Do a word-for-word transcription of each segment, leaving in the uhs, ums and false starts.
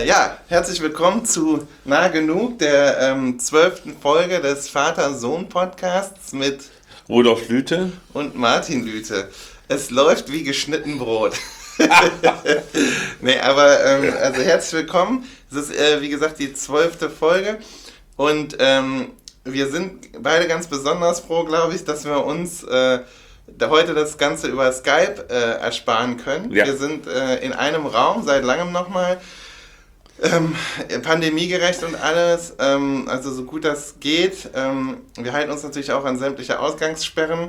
Äh, ja, herzlich willkommen zu Nah Genug, der ähm, zwölften Folge des Vater-Sohn-Podcasts mit Rudolf Lüthe und Martin Lüthe. Es läuft wie geschnitten Brot. nee, aber ähm, also herzlich willkommen. Es ist, äh, wie gesagt, die zwölfte Folge und ähm, wir sind beide ganz besonders froh, glaube ich, dass wir uns äh, da heute das Ganze über Skype äh, ersparen können. Ja. Wir sind äh, in einem Raum, seit langem nochmal, ähm, pandemiegerecht und alles, ähm, also so gut das geht. Ähm, wir halten uns natürlich auch an sämtliche Ausgangssperren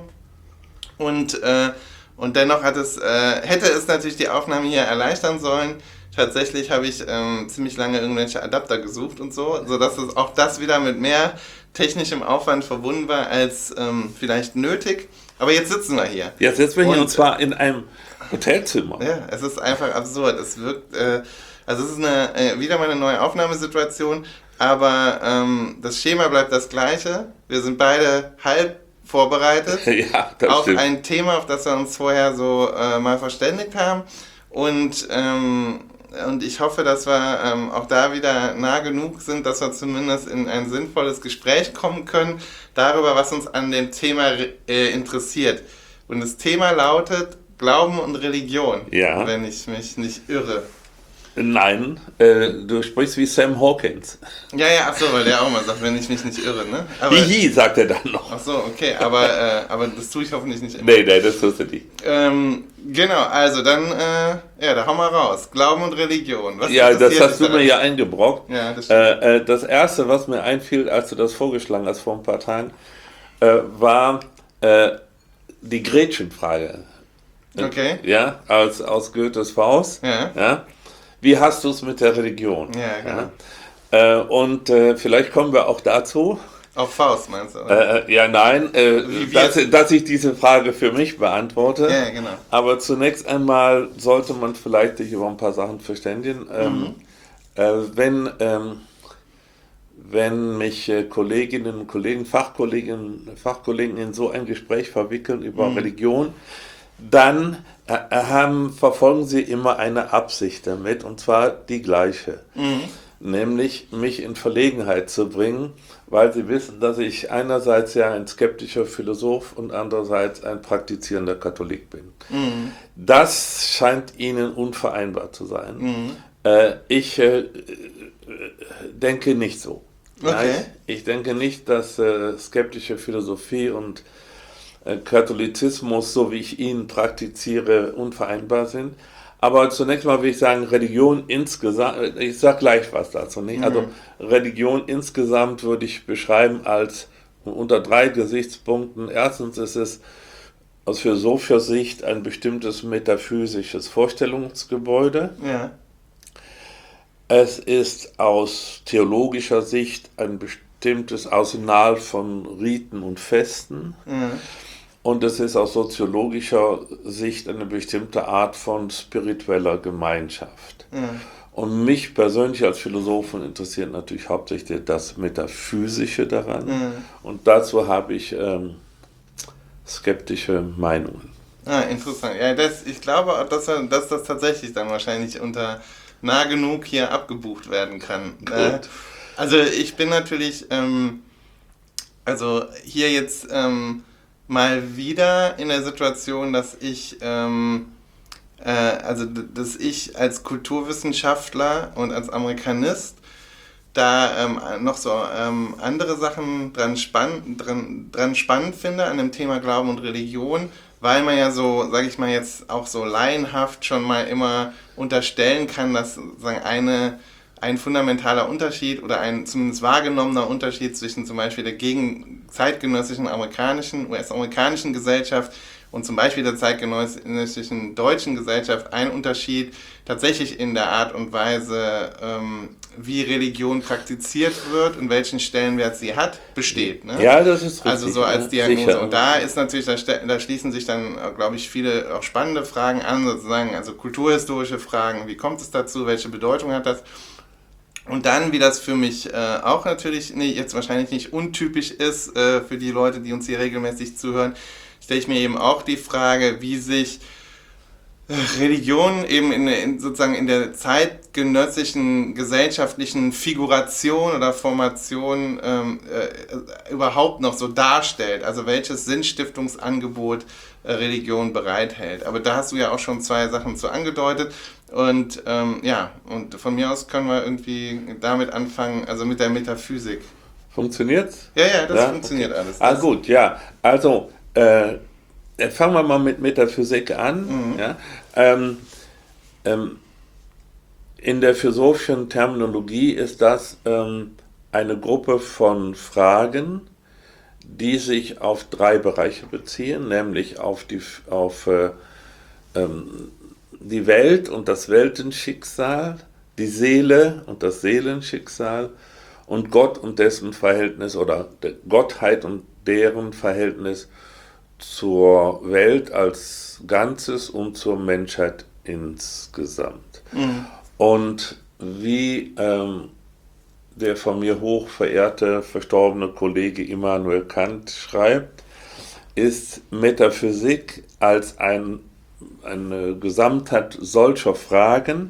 und, äh, und dennoch hat es, äh, hätte es natürlich die Aufnahme hier erleichtern sollen. Tatsächlich habe ich ähm, ziemlich lange irgendwelche Adapter gesucht und so, sodass es auch das wieder mit mehr technischem Aufwand verbunden war als ähm, vielleicht nötig. Aber jetzt sitzen wir hier. Jetzt sitzen wir hier und, und zwar in einem Hotelzimmer. Ja, es ist einfach absurd. Es wirkt, äh, also es ist eine, äh, wieder mal eine neue Aufnahmesituation, aber ähm, das Schema bleibt das gleiche. Wir sind beide halb vorbereitet ja, das auf stimmt. ein Thema, auf das wir uns vorher so äh, mal verständigt haben. Und ähm, Und ich hoffe, dass wir ähm, auch da wieder nah genug sind, dass wir zumindest in ein sinnvolles Gespräch kommen können, darüber, was uns an dem Thema äh, interessiert. Und das Thema lautet Glauben und Religion, ja. wenn ich mich nicht irre. Nein, äh, du sprichst wie Sam Hawkins. Ja, ja, ach so, weil der auch mal sagt, wenn ich mich nicht irre, ne? Aber, Hihi, sagt er dann noch. Ach so, okay, aber, äh, aber das tue ich hoffentlich nicht immer. Nee, nee, das tust du nicht. Ähm, genau, also dann, äh, ja, da hau mal raus. Glauben und Religion. Was ja, das hast du daran? mir ja eingebrockt. Ja, das stimmt. Äh, äh, das Erste, was mir einfiel, als du das vorgeschlagen hast vor ein paar Tagen, äh, war äh, die Gretchenfrage. Okay. Ja, als, aus Goethes Faust. Ja. Ja. Wie hast du es mit der Religion? Ja, genau. Ja? Äh, und äh, vielleicht kommen wir auch dazu. Auf Faust meinst du? Oder? Äh, ja, nein, äh, dass, dass ich diese Frage für mich beantworte. Ja, genau. Aber zunächst einmal sollte man vielleicht sich über ein paar Sachen verständigen. Ähm, Mhm. äh, wenn, ähm, wenn mich äh, Kolleginnen und Kollegen, Fachkolleginnen, Fachkollegen in so ein Gespräch verwickeln über Mhm. Religion, dann äh, haben, verfolgen sie immer eine Absicht damit, und zwar die gleiche. Mhm. Nämlich mich in Verlegenheit zu bringen, weil sie wissen, dass ich einerseits ja ein skeptischer Philosoph und andererseits ein praktizierender Katholik bin. Mhm. Das scheint ihnen unvereinbar zu sein. Mhm. Äh, ich äh, denke nicht so. Okay. Nein, ich denke nicht, dass äh, skeptische Philosophie und äh, Katholizismus, so wie ich ihn praktiziere, unvereinbar sind. Aber zunächst mal will ich sagen, Religion insgesamt, ich sage gleich was dazu, nicht? Also Religion insgesamt würde ich beschreiben als unter drei Gesichtspunkten. Erstens ist es aus philosophischer Sicht ein bestimmtes metaphysisches Vorstellungsgebäude. Ja. Es ist aus theologischer Sicht ein bestimmtes Arsenal von Riten und Festen. Mhm. Und es ist aus soziologischer Sicht eine bestimmte Art von spiritueller Gemeinschaft. Mhm. Und mich persönlich als Philosophen interessiert natürlich hauptsächlich das Metaphysische daran. Mhm. Und dazu habe ich ähm, skeptische Meinungen. Ah, interessant. Ja, das, ich glaube auch, dass, dass das tatsächlich dann wahrscheinlich unter nah genug hier abgebucht werden kann. Äh, also ich bin natürlich, ähm, also hier jetzt ähm, mal wieder in der Situation, dass ich, ähm, äh, also dass ich als Kulturwissenschaftler und als Amerikanist da ähm, noch so ähm, andere Sachen dran, spann dran, dran spannend finde an dem Thema Glauben und Religion, weil man ja so, sage ich mal jetzt auch so laienhaft schon mal immer unterstellen kann, dass sozusagen eine ein fundamentaler Unterschied oder ein zumindest wahrgenommener Unterschied zwischen zum Beispiel der gegen zeitgenössischen amerikanischen, U S-amerikanischen Gesellschaft und zum Beispiel der zeitgenössischen deutschen Gesellschaft ein Unterschied tatsächlich in der Art und Weise, ähm, wie Religion praktiziert wird und welchen Stellenwert sie hat, besteht. Ne? Ja, das ist richtig. Also so als ne? Diagnose. Sicher. Und da ist natürlich, da, da schließen sich dann, glaube ich, viele auch spannende Fragen an, sozusagen, also kulturhistorische Fragen, wie kommt es dazu, welche Bedeutung hat das? Und dann, wie das für mich äh, auch natürlich nee, jetzt wahrscheinlich nicht untypisch ist, äh, für die Leute, die uns hier regelmäßig zuhören, stelle ich mir eben auch die Frage, wie sich Religion eben in, in sozusagen in der zeitgenössischen gesellschaftlichen Figuration oder Formation ähm, äh, überhaupt noch so darstellt, also welches Sinnstiftungsangebot äh, Religion bereithält. Aber da hast du ja auch schon zwei Sachen zu angedeutet und ähm, ja, und von mir aus können wir irgendwie damit anfangen, also mit der Metaphysik. Funktioniert's? Ja, ja, das ja? funktioniert Okay. alles. Ah Das gut, ja, also äh, fangen wir mal mit Metaphysik an. Mhm. Ja? Ähm, ähm, in der philosophischen Terminologie ist das ähm, eine Gruppe von Fragen, die sich auf drei Bereiche beziehen, nämlich auf die, auf, äh, ähm, die Welt und das Weltenschicksal, die Seele und das Seelenschicksal und Gott und dessen Verhältnis oder Gottheit und deren Verhältnis zur Welt als Ganzes und zur Menschheit insgesamt. Mhm. Und wie ähm, der von mir hoch verehrte verstorbene Kollege Immanuel Kant schreibt, ist Metaphysik als ein, eine Gesamtheit solcher Fragen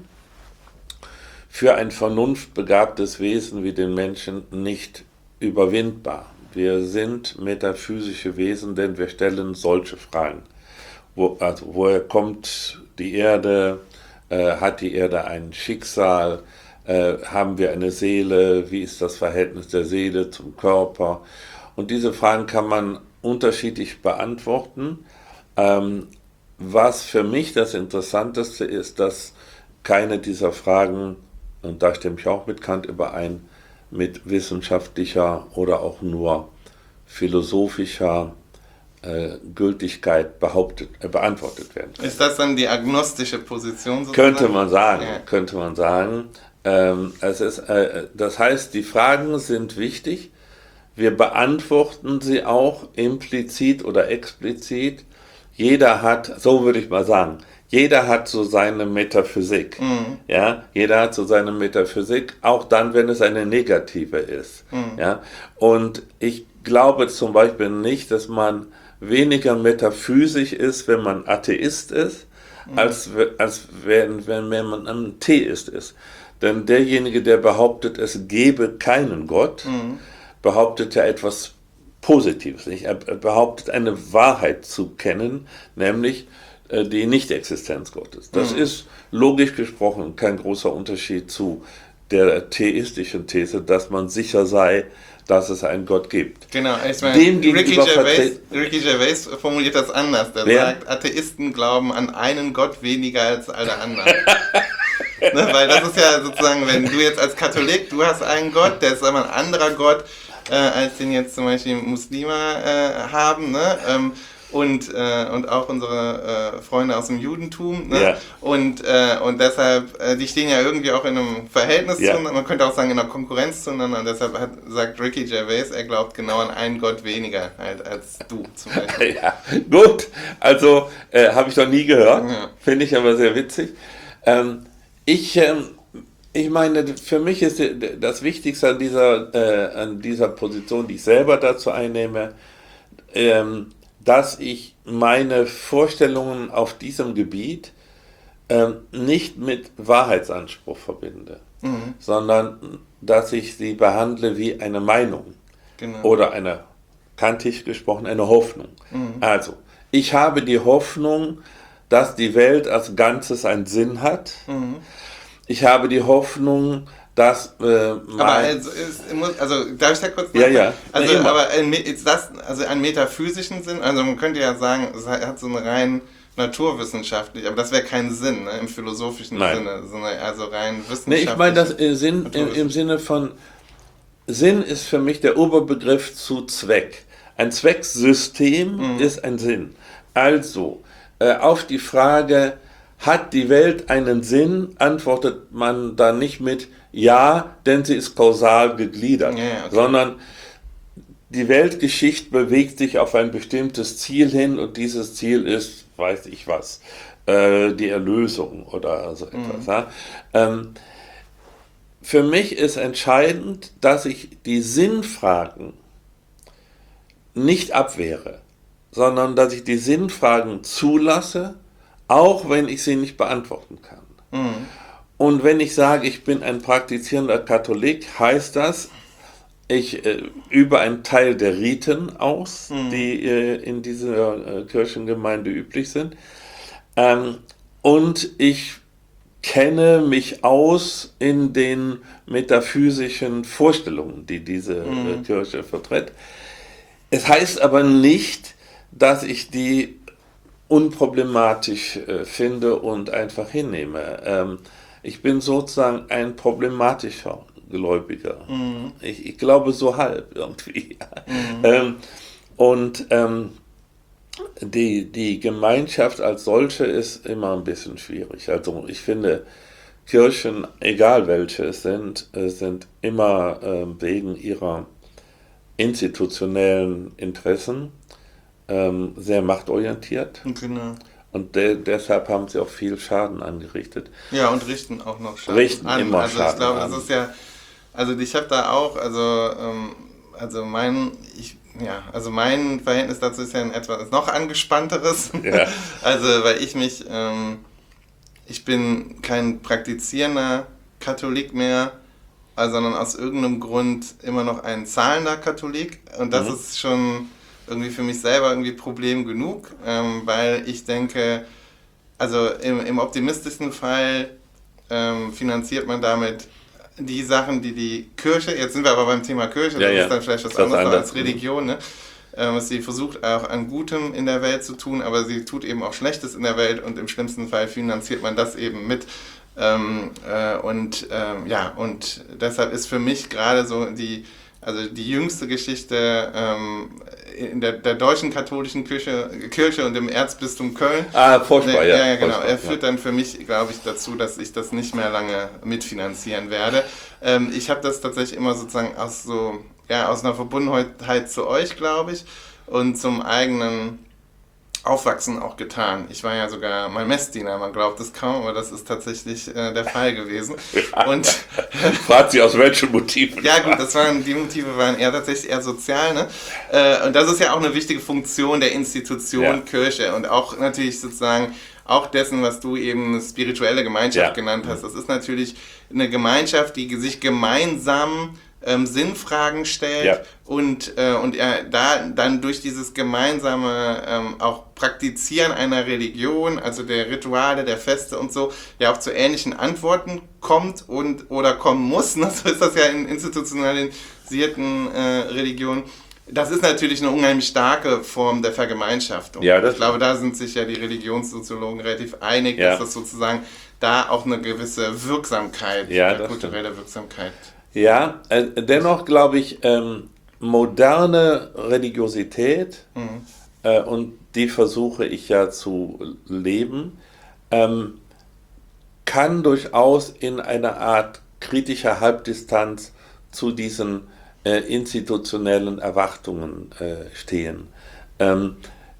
für ein vernunftbegabtes Wesen wie den Menschen nicht überwindbar. Wir sind metaphysische Wesen, denn wir stellen solche Fragen. Wo, also woher kommt die Erde? Äh, hat die Erde ein Schicksal? Äh, haben wir eine Seele? Wie ist das Verhältnis der Seele zum Körper? Und diese Fragen kann man unterschiedlich beantworten. Ähm, was für mich das Interessanteste ist, dass keine dieser Fragen, und da stimme ich auch mit Kant überein, mit wissenschaftlicher oder auch nur philosophischer äh, Gültigkeit behauptet, äh, beantwortet werden kann. Ist das dann die agnostische Position sozusagen? Könnte man sagen, Ja. könnte man sagen. Ähm, es ist, äh, das heißt, die Fragen sind wichtig. Wir beantworten sie auch implizit oder explizit. Jeder hat, so würde ich mal sagen, jeder hat so seine Metaphysik. Mhm. Ja, jeder hat so seine Metaphysik, auch dann, wenn es eine negative ist. Mhm. Ja, und ich glaube zum Beispiel nicht, dass man weniger metaphysisch ist, wenn man Atheist ist, mhm. als, als wenn, wenn, wenn man ein Theist ist. Denn derjenige, der behauptet, es gebe keinen Gott, mhm. behauptet ja etwas Positives. Nicht? Er behauptet, eine Wahrheit zu kennen, nämlich äh, die Nichtexistenz Gottes. Das mhm. ist logisch gesprochen kein großer Unterschied zu der theistischen These, dass man sicher sei, dass es einen Gott gibt. Genau, ich meine, Ricky Gervais, Ricky Gervais formuliert das anders. Der Wer? sagt, Atheisten glauben an einen Gott weniger als alle anderen. Ne, weil das ist ja sozusagen, wenn du jetzt als Katholik, du hast einen Gott, der ist aber ein anderer Gott, äh, als den jetzt zum Beispiel Muslime äh, haben, ne? Ähm, und, äh, und auch unsere äh, Freunde aus dem Judentum. Ne? Ja. Und, äh, und deshalb, äh, die stehen ja irgendwie auch in einem Verhältnis ja. zueinander, man könnte auch sagen in einer Konkurrenz zueinander. Und deshalb hat, sagt Ricky Gervais, er glaubt genau an einen Gott weniger halt, als du zum Beispiel. Ja, gut, also äh, habe ich noch nie gehört, ja. Finde ich aber sehr witzig. Ähm, ich, ähm, ich meine, für mich ist das Wichtigste an dieser, äh, an dieser Position, die ich selber dazu einnehme, ähm, dass ich meine Vorstellungen auf diesem Gebiet ähm, nicht mit Wahrheitsanspruch verbinde, mhm. sondern dass ich sie behandle wie eine Meinung genau. oder eine, kantisch gesprochen, eine Hoffnung. Mhm. Also, ich habe die Hoffnung, dass die Welt als Ganzes einen Sinn hat. Mhm. Ich habe die Hoffnung, dass äh, aber also, ist, muss, also darf ich da kurz ja, ja. Also ja, aber ist das also einen metaphysischen Sinn? Also man könnte ja sagen, es hat so einen rein naturwissenschaftlich, aber das wäre kein Sinn, ne, im philosophischen Nein. Sinne, sondern also rein wissenschaftlich. Nee, ich meine das äh, Sinn im, im Sinne von Sinn ist für mich der Oberbegriff zu Zweck. Ein Zwecksystem mhm. ist ein Sinn. Also äh, auf die Frage, hat die Welt einen Sinn, antwortet man da nicht mit ja, denn sie ist kausal gegliedert, ja, okay. sondern die Weltgeschichte bewegt sich auf ein bestimmtes Ziel hin und dieses Ziel ist, weiß ich was, äh, die Erlösung oder so etwas. Mhm. Ja? Ähm, für mich ist entscheidend, dass ich die Sinnfragen nicht abwehre, sondern dass ich die Sinnfragen zulasse, auch wenn ich sie nicht beantworten kann. Mhm. Und wenn ich sage, ich bin ein praktizierender Katholik, heißt das, ich äh, übe einen Teil der Riten aus, mhm. die äh, in dieser äh, Kirchengemeinde üblich sind. Ähm, und ich kenne mich aus in den metaphysischen Vorstellungen, die diese mhm. äh, Kirche vertritt. Es heißt aber nicht, dass ich die unproblematisch äh, finde und einfach hinnehme. Ähm, ich bin sozusagen ein problematischer Gläubiger. Mhm. Ich, ich glaube so halb irgendwie. Mhm. ähm, und ähm, die, die Gemeinschaft als solche ist immer ein bisschen schwierig. Also ich finde, Kirchen, egal welche es sind, sind immer äh, wegen ihrer institutionellen Interessen ähm, sehr machtorientiert. Genau. Und de- deshalb haben sie auch viel Schaden angerichtet. Ja, und richten auch noch Schaden richten an. Immer also Schaden ich glaube, an. das ist ja, also ich habe da auch, also, ähm, also mein, ich, ja, also mein Verhältnis dazu ist ja ein etwas noch angespannteres. Ja. Also, weil ich mich, ähm, ich bin kein praktizierender Katholik mehr, sondern aus irgendeinem Grund immer noch ein zahlender Katholik. Und das mhm. ist schon irgendwie für mich selber irgendwie Problem genug, ähm, weil ich denke, also im, im optimistischsten Fall ähm, finanziert man damit die Sachen, die die Kirche, jetzt sind wir aber beim Thema Kirche, ja, das ja. ist dann vielleicht was das anderes andere. als Religion, ne? Ähm, was sie versucht auch an Gutem in der Welt zu tun, aber sie tut eben auch Schlechtes in der Welt und im schlimmsten Fall finanziert man das eben mit. Ähm, äh, und ähm, ja, und deshalb ist für mich gerade so die, also die jüngste Geschichte ähm, in der, der deutschen katholischen Kirche, Kirche und im Erzbistum Köln. Ah, furchtbar, ne, ja. Ja, ja, genau. Furchtbar, er führt ja. dann für mich, glaube ich, dazu, dass ich das nicht mehr lange mitfinanzieren werde. Ähm, ich habe das tatsächlich immer sozusagen aus so, ja, aus einer Verbundenheit zu euch, glaube ich, und zum eigenen Aufwachsen auch getan. Ich war ja sogar mal Messdiener, man glaubt es kaum, aber das ist tatsächlich äh, der Fall gewesen. Und fragt sie aus welchen Motiven? Ja gut, das waren, die Motive waren eher tatsächlich eher sozial, ne? Äh, und das ist ja auch eine wichtige Funktion der Institution ja. Kirche und auch natürlich sozusagen auch dessen, was du eben spirituelle Gemeinschaft ja. genannt hast. Das ist natürlich eine Gemeinschaft, die sich gemeinsam ähm, Sinnfragen stellt ja. und, äh, und er da dann durch dieses gemeinsame ähm, auch Praktizieren einer Religion, also der Rituale, der Feste und so, ja auch zu ähnlichen Antworten kommt und oder kommen muss. Ne? So ist das ja in institutionalisierten äh, Religionen. Das ist natürlich eine unheimlich starke Form der Vergemeinschaftung. Ja, das ich glaube, da sind sich ja die Religionssoziologen relativ einig, ja. dass das sozusagen da auch eine gewisse Wirksamkeit, ja, eine kulturelle stimmt. Wirksamkeit. Ja, äh, dennoch glaube ich, ähm, moderne Religiosität, mhm. äh, und die versuche ich ja zu leben, ähm, kann durchaus in einer Art kritischer Halbdistanz zu diesen äh, institutionellen Erwartungen äh, stehen. Ähm,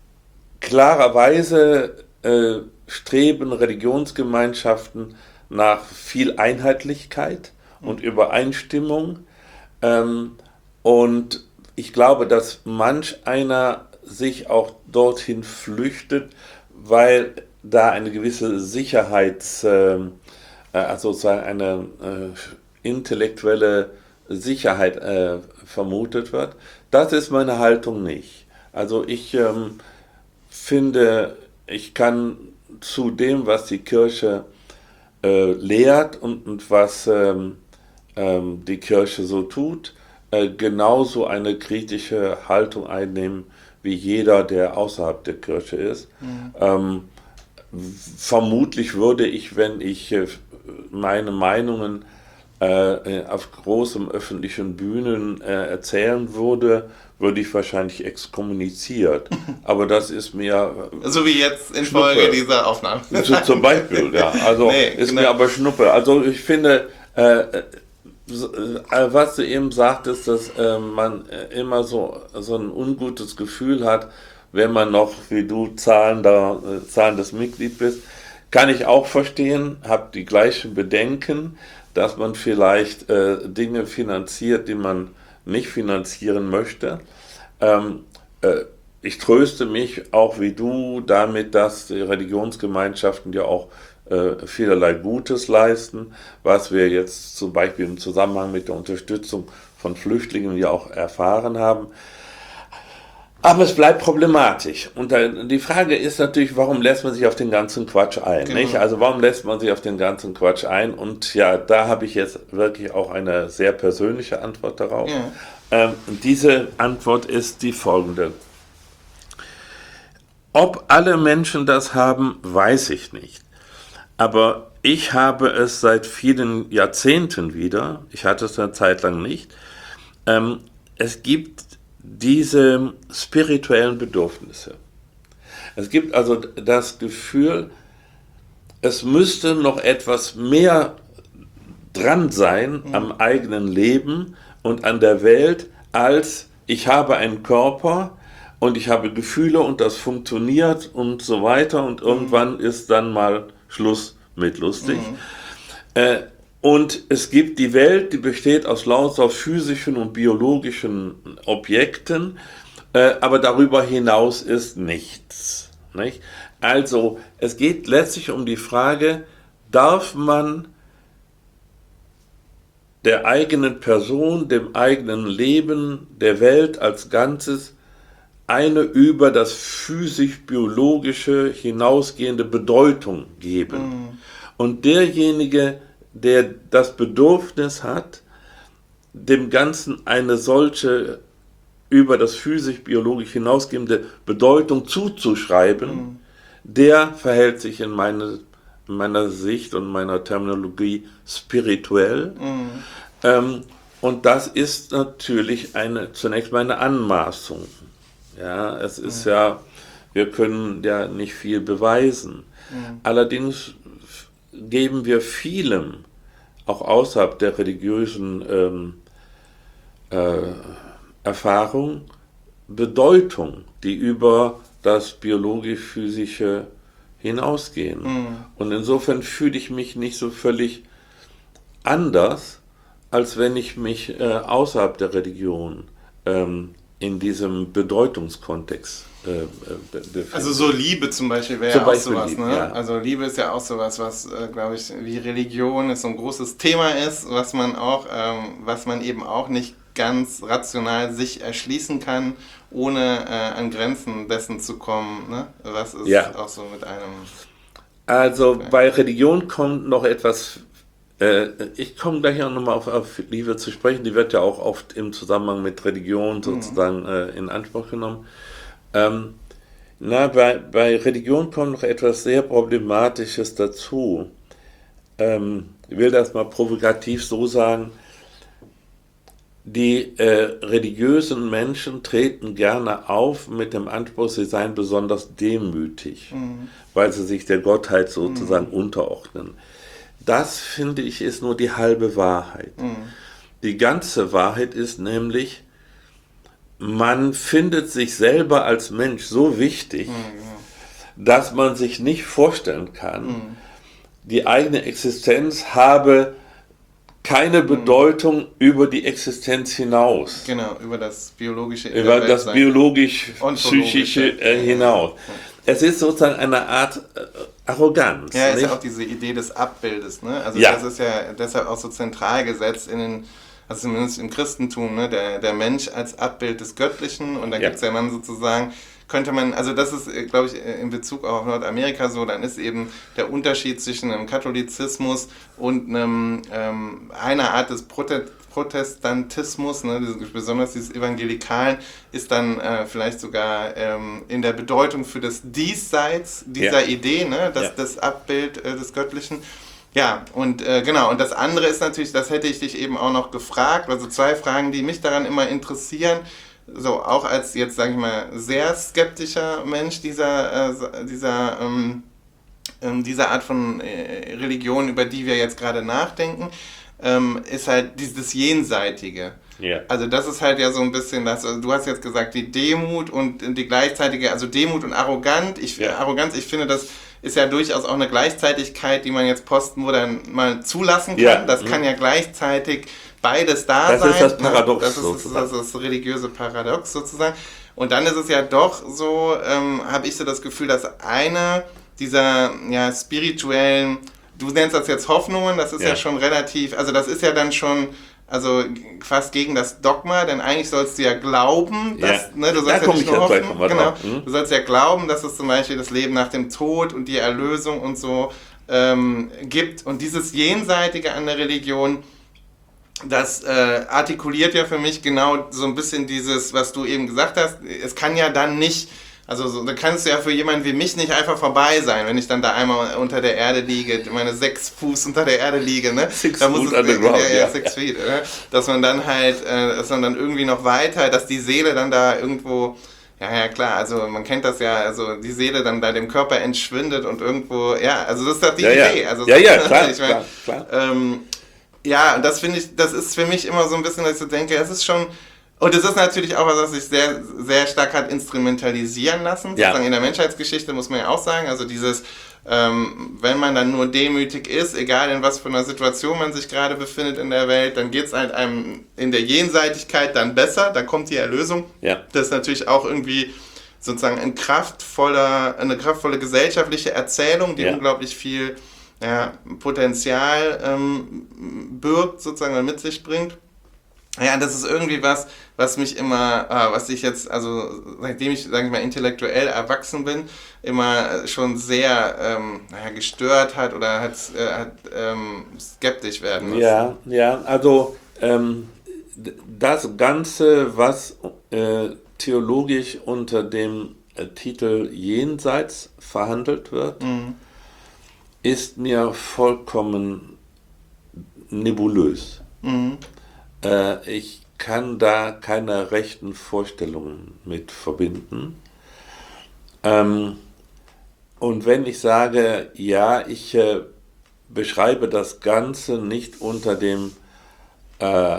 klarerweise äh, streben Religionsgemeinschaften nach viel Einheitlichkeit und Übereinstimmung. Ähm, und ich glaube, dass manch einer sich auch dorthin flüchtet, weil da eine gewisse Sicherheits, äh, also sozusagen eine äh, intellektuelle Sicherheit äh, vermutet wird. Das ist meine Haltung nicht. Also ich ähm, finde, ich kann zu dem, was die Kirche äh, lehrt und, und was ähm, ähm, die Kirche so tut, äh, genauso eine kritische Haltung einnehmen wie jeder, der außerhalb der Kirche ist. Mhm. Ähm, vermutlich würde ich, wenn ich äh, meine Meinungen äh, auf großen öffentlichen Bühnen äh, erzählen würde, würde ich wahrscheinlich exkommuniziert. Aber das ist mir... So wie jetzt in Schnuppe. Folge dieser Aufnahme. Zum Beispiel, ja. Also nee, ist genau. mir aber Schnuppe. Also ich finde, äh, was du eben sagtest, dass äh, man immer so, so ein ungutes Gefühl hat, wenn man noch, wie du, zahlender, äh, zahlendes Mitglied bist, kann ich auch verstehen, habe die gleichen Bedenken, dass man vielleicht äh, Dinge finanziert, die man nicht finanzieren möchte. Ähm, äh, ich tröste mich auch wie du damit, dass die Religionsgemeinschaften ja auch äh, vielerlei Gutes leisten, was wir jetzt zum Beispiel im Zusammenhang mit der Unterstützung von Flüchtlingen ja auch erfahren haben. Aber es bleibt problematisch. Und die Frage ist natürlich, warum lässt man sich auf den ganzen Quatsch ein? Genau. Nicht? Also warum lässt man sich auf den ganzen Quatsch ein? Und ja, da habe ich jetzt wirklich auch eine sehr persönliche Antwort darauf. Ja. Ähm, diese Antwort ist die folgende. Ob alle Menschen das haben, weiß ich nicht. Aber ich habe es seit vielen Jahrzehnten wieder, ich hatte es eine Zeit lang nicht, ähm, es gibt diese spirituellen Bedürfnisse. Es gibt also das Gefühl, es müsste noch etwas mehr dran sein mhm. am eigenen Leben und an der Welt, als ich habe einen Körper und ich habe Gefühle und das funktioniert und so weiter und mhm. irgendwann ist dann mal Schluss mit lustig. Mhm. Äh, Und es gibt die Welt, die besteht aus lauter physischen und biologischen Objekten, äh, aber darüber hinaus ist nichts. Nicht? Also es geht letztlich um die Frage, darf man der eigenen Person, dem eigenen Leben, der Welt als Ganzes eine über das physisch-biologische hinausgehende Bedeutung geben. Mhm. Und derjenige, der das Bedürfnis hat, dem Ganzen eine solche über das physisch-biologisch hinausgehende Bedeutung zuzuschreiben, mhm. der verhält sich in, meine, in meiner Sicht und meiner Terminologie spirituell. Mhm. Ähm, und das ist natürlich eine, zunächst mal eine Anmaßung. Ja, es ist mhm. ja, wir können ja nicht viel beweisen. Mhm. Allerdings geben wir vielem, auch außerhalb der religiösen ähm, äh, Erfahrung, Bedeutung, die über das biologisch-physische hinausgehen. Mhm. Und insofern fühle ich mich nicht so völlig anders, als wenn ich mich äh, außerhalb der Religion ähm, in diesem Bedeutungskontext äh, befinde. Also so Liebe zum Beispiel wäre ja auch sowas, Liebe, ne? Ja. Also Liebe ist ja auch sowas, was, äh, glaube ich, wie Religion ist so ein großes Thema ist, was man auch, ähm, was man eben auch nicht ganz rational sich erschließen kann, ohne äh, an Grenzen dessen zu kommen, ne? Was ist ja auch so mit einem... Also okay. Bei Religion kommt noch etwas... Ich komme gleich auch nochmal auf, auf Liebe zu sprechen, die wird ja auch oft im Zusammenhang mit Religion sozusagen mhm. äh, in Anspruch genommen. Ähm, na, bei, bei Religion kommt noch etwas sehr Problematisches dazu. Ähm, ich will das mal provokativ so sagen, die äh, religiösen Menschen treten gerne auf mit dem Anspruch, sie seien besonders demütig, mhm. weil sie sich der Gottheit sozusagen mhm. unterordnen. Das, finde ich, ist nur die halbe Wahrheit. Mhm. Die ganze Wahrheit ist nämlich, man findet sich selber als Mensch so wichtig, mhm. dass man sich nicht vorstellen kann, mhm. die eigene Existenz habe keine Bedeutung mhm. über die Existenz hinaus. Genau, über das biologische Über das biologisch-psychische äh, hinaus. Ja. Es ist sozusagen eine Art äh, Arroganz. Ja, ist nicht? ja auch diese Idee des Abbildes. Ne? Also ja. das ist ja deshalb auch so zentral gesetzt in den, also zumindest im Christentum, ne? der, der Mensch als Abbild des Göttlichen. Und dann ja. gibt es ja dann sozusagen, könnte man, also das ist, glaube ich, in Bezug auf Nordamerika so, dann ist eben der Unterschied zwischen einem Katholizismus und einem, ähm, einer Art des Prote- Protestantismus, ne, besonders dieses Evangelikalen, ist dann äh, vielleicht sogar ähm, in der Bedeutung für das Diesseits dieser ja. Idee, ne, das, ja. das Abbild äh, des Göttlichen. Ja, und äh, genau, und das andere ist natürlich, das hätte ich dich eben auch noch gefragt, also zwei Fragen, die mich daran immer interessieren, so auch als jetzt, sage ich mal, sehr skeptischer Mensch dieser, äh, dieser, ähm, äh, dieser Art von äh, Religion, über die wir jetzt gerade nachdenken, ähm, ist halt dieses Jenseitige. Yeah. Also das ist halt ja so ein bisschen das, also du hast jetzt gesagt, die Demut und die gleichzeitige, also Demut und arrogant, ich, yeah. Arroganz, ich finde, das ist ja durchaus auch eine Gleichzeitigkeit, die man jetzt postmodern mal zulassen kann. Yeah. Das mhm. kann ja gleichzeitig beides da das sein. Ist das Paradox, das ist das, das, das religiöse Paradox sozusagen. Und dann ist es ja doch so, ähm, habe ich so das Gefühl, dass eine dieser ja, spirituellen, du nennst das jetzt Hoffnungen, das ist ja. ja schon relativ, also das ist ja dann schon, also fast gegen das Dogma, denn eigentlich sollst du ja glauben, dass, ja. ne, du sollst da ja nicht nur hoffen, genau, hm? du sollst ja glauben, dass es zum Beispiel das Leben nach dem Tod und die Erlösung und so ähm, gibt. Und dieses Jenseitige an der Religion, das äh, artikuliert ja für mich genau so ein bisschen dieses, was du eben gesagt hast. Es kann ja dann nicht, also so, da kannst du ja für jemanden wie mich nicht einfach vorbei sein, wenn ich dann da einmal unter der Erde liege, meine sechs Fuß unter der Erde liege, ne? Six da muss Foot es, underground, ja, ja, ja. Six Feet, ne? Dass man dann halt, äh, dass man dann irgendwie noch weiter, dass die Seele dann da irgendwo, ja, ja, klar, also man kennt das ja, also die Seele dann bei dem Körper entschwindet und irgendwo, ja, also das ist doch die ja, Idee. Ja, also ja, so, ja klar, ich mein, klar, klar. Ähm, ja, und das finde ich, das ist für mich immer so ein bisschen, dass ich so denke, es ist schon, und es ist natürlich auch was, was sich sehr, sehr stark hat instrumentalisieren lassen, ja. sozusagen in der Menschheitsgeschichte, muss man ja auch sagen, also dieses, ähm, wenn man dann nur demütig ist, egal in was für einer Situation man sich gerade befindet in der Welt, dann geht es halt einem in der Jenseitigkeit dann besser, dann kommt die Erlösung. Ja. Das ist natürlich auch irgendwie sozusagen ein kraftvoller, eine kraftvolle gesellschaftliche Erzählung, die ja. unglaublich viel ja, Potenzial ähm, birgt, sozusagen, oder mit sich bringt. Ja, das ist irgendwie was, was mich immer, äh, was ich jetzt, also seitdem ich, sage ich mal, intellektuell erwachsen bin, immer schon sehr ähm, naja, gestört hat oder hat, äh, hat ähm, skeptisch werden lassen. Ja, ja, also ähm, das Ganze, was äh, theologisch unter dem äh, Titel Jenseits verhandelt wird, mhm. ist mir vollkommen nebulös. Mhm. Äh, ich kann da keine rechten Vorstellungen mit verbinden. Ähm, und wenn ich sage, ja, ich äh, beschreibe das Ganze nicht unter dem äh,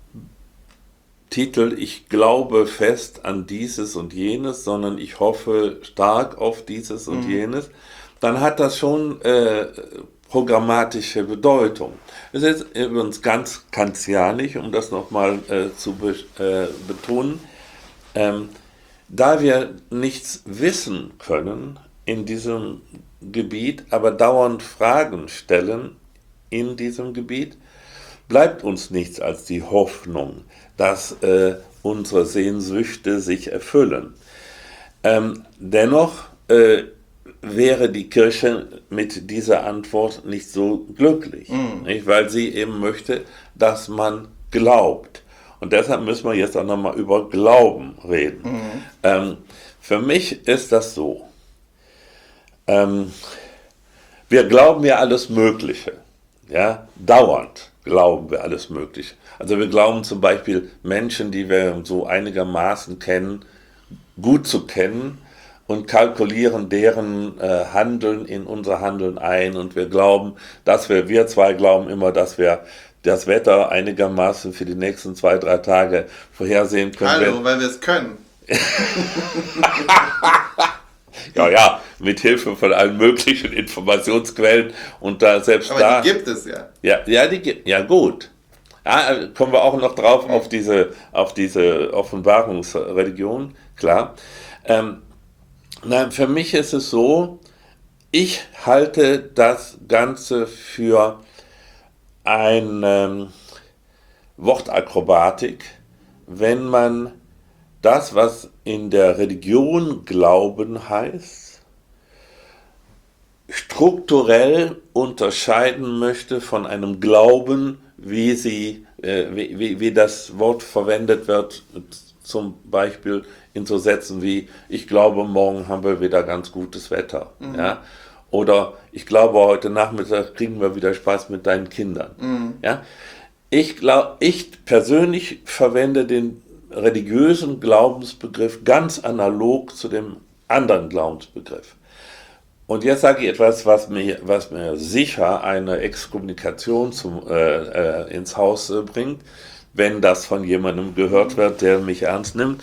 Titel, ich glaube fest an dieses und jenes, sondern ich hoffe stark auf dieses und mhm. jenes, dann hat das schon äh, programmatische Bedeutung. Das ist übrigens ganz kantianisch, um das nochmal äh, zu be- äh, betonen. Ähm, da wir nichts wissen können in diesem Gebiet, aber dauernd Fragen stellen in diesem Gebiet, bleibt uns nichts als die Hoffnung, dass äh, unsere Sehnsüchte sich erfüllen. Ähm, dennoch äh, wäre die Kirche mit dieser Antwort nicht so glücklich, mm. nicht? Weil sie eben möchte, dass man glaubt. Und deshalb müssen wir jetzt auch nochmal über Glauben reden. Mm. Ähm, für mich ist das so, ähm, wir glauben ja alles Mögliche, ja, dauernd glauben wir alles Mögliche. Also wir glauben zum Beispiel Menschen, die wir so einigermaßen kennen, gut zu kennen, und kalkulieren deren äh, Handeln in unser Handeln ein. Und wir glauben, dass wir, wir zwei glauben immer, dass wir das Wetter einigermaßen für die nächsten zwei, drei Tage vorhersehen können. Hallo, wenn, weil wir es können. ja, ja, mit Hilfe von allen möglichen Informationsquellen. Und da selbst Aber da... die gibt es ja. Ja, ja, die gibt ja gut. Ja, kommen wir auch noch drauf mhm. auf diese, auf diese Offenbarungsreligion, klar. Ähm, Nein, für mich ist es so, ich halte das Ganze für eine Wortakrobatik, wenn man das, was in der Religion Glauben heißt, strukturell unterscheiden möchte von einem Glauben, wie, sie, äh, wie, wie, wie das Wort verwendet wird, zum Beispiel in so Sätzen wie, ich glaube, morgen haben wir wieder ganz gutes Wetter. Mhm. Ja? Oder ich glaube, heute Nachmittag kriegen wir wieder Spaß mit deinen Kindern. Mhm. Ja? Ich, glaub, ich persönlich verwende den religiösen Glaubensbegriff ganz analog zu dem anderen Glaubensbegriff. Und jetzt sage ich etwas, was mir, was mir sicher eine Exkommunikation zum, äh, äh, ins Haus äh, bringt, wenn das von jemandem gehört wird, der mich ernst nimmt.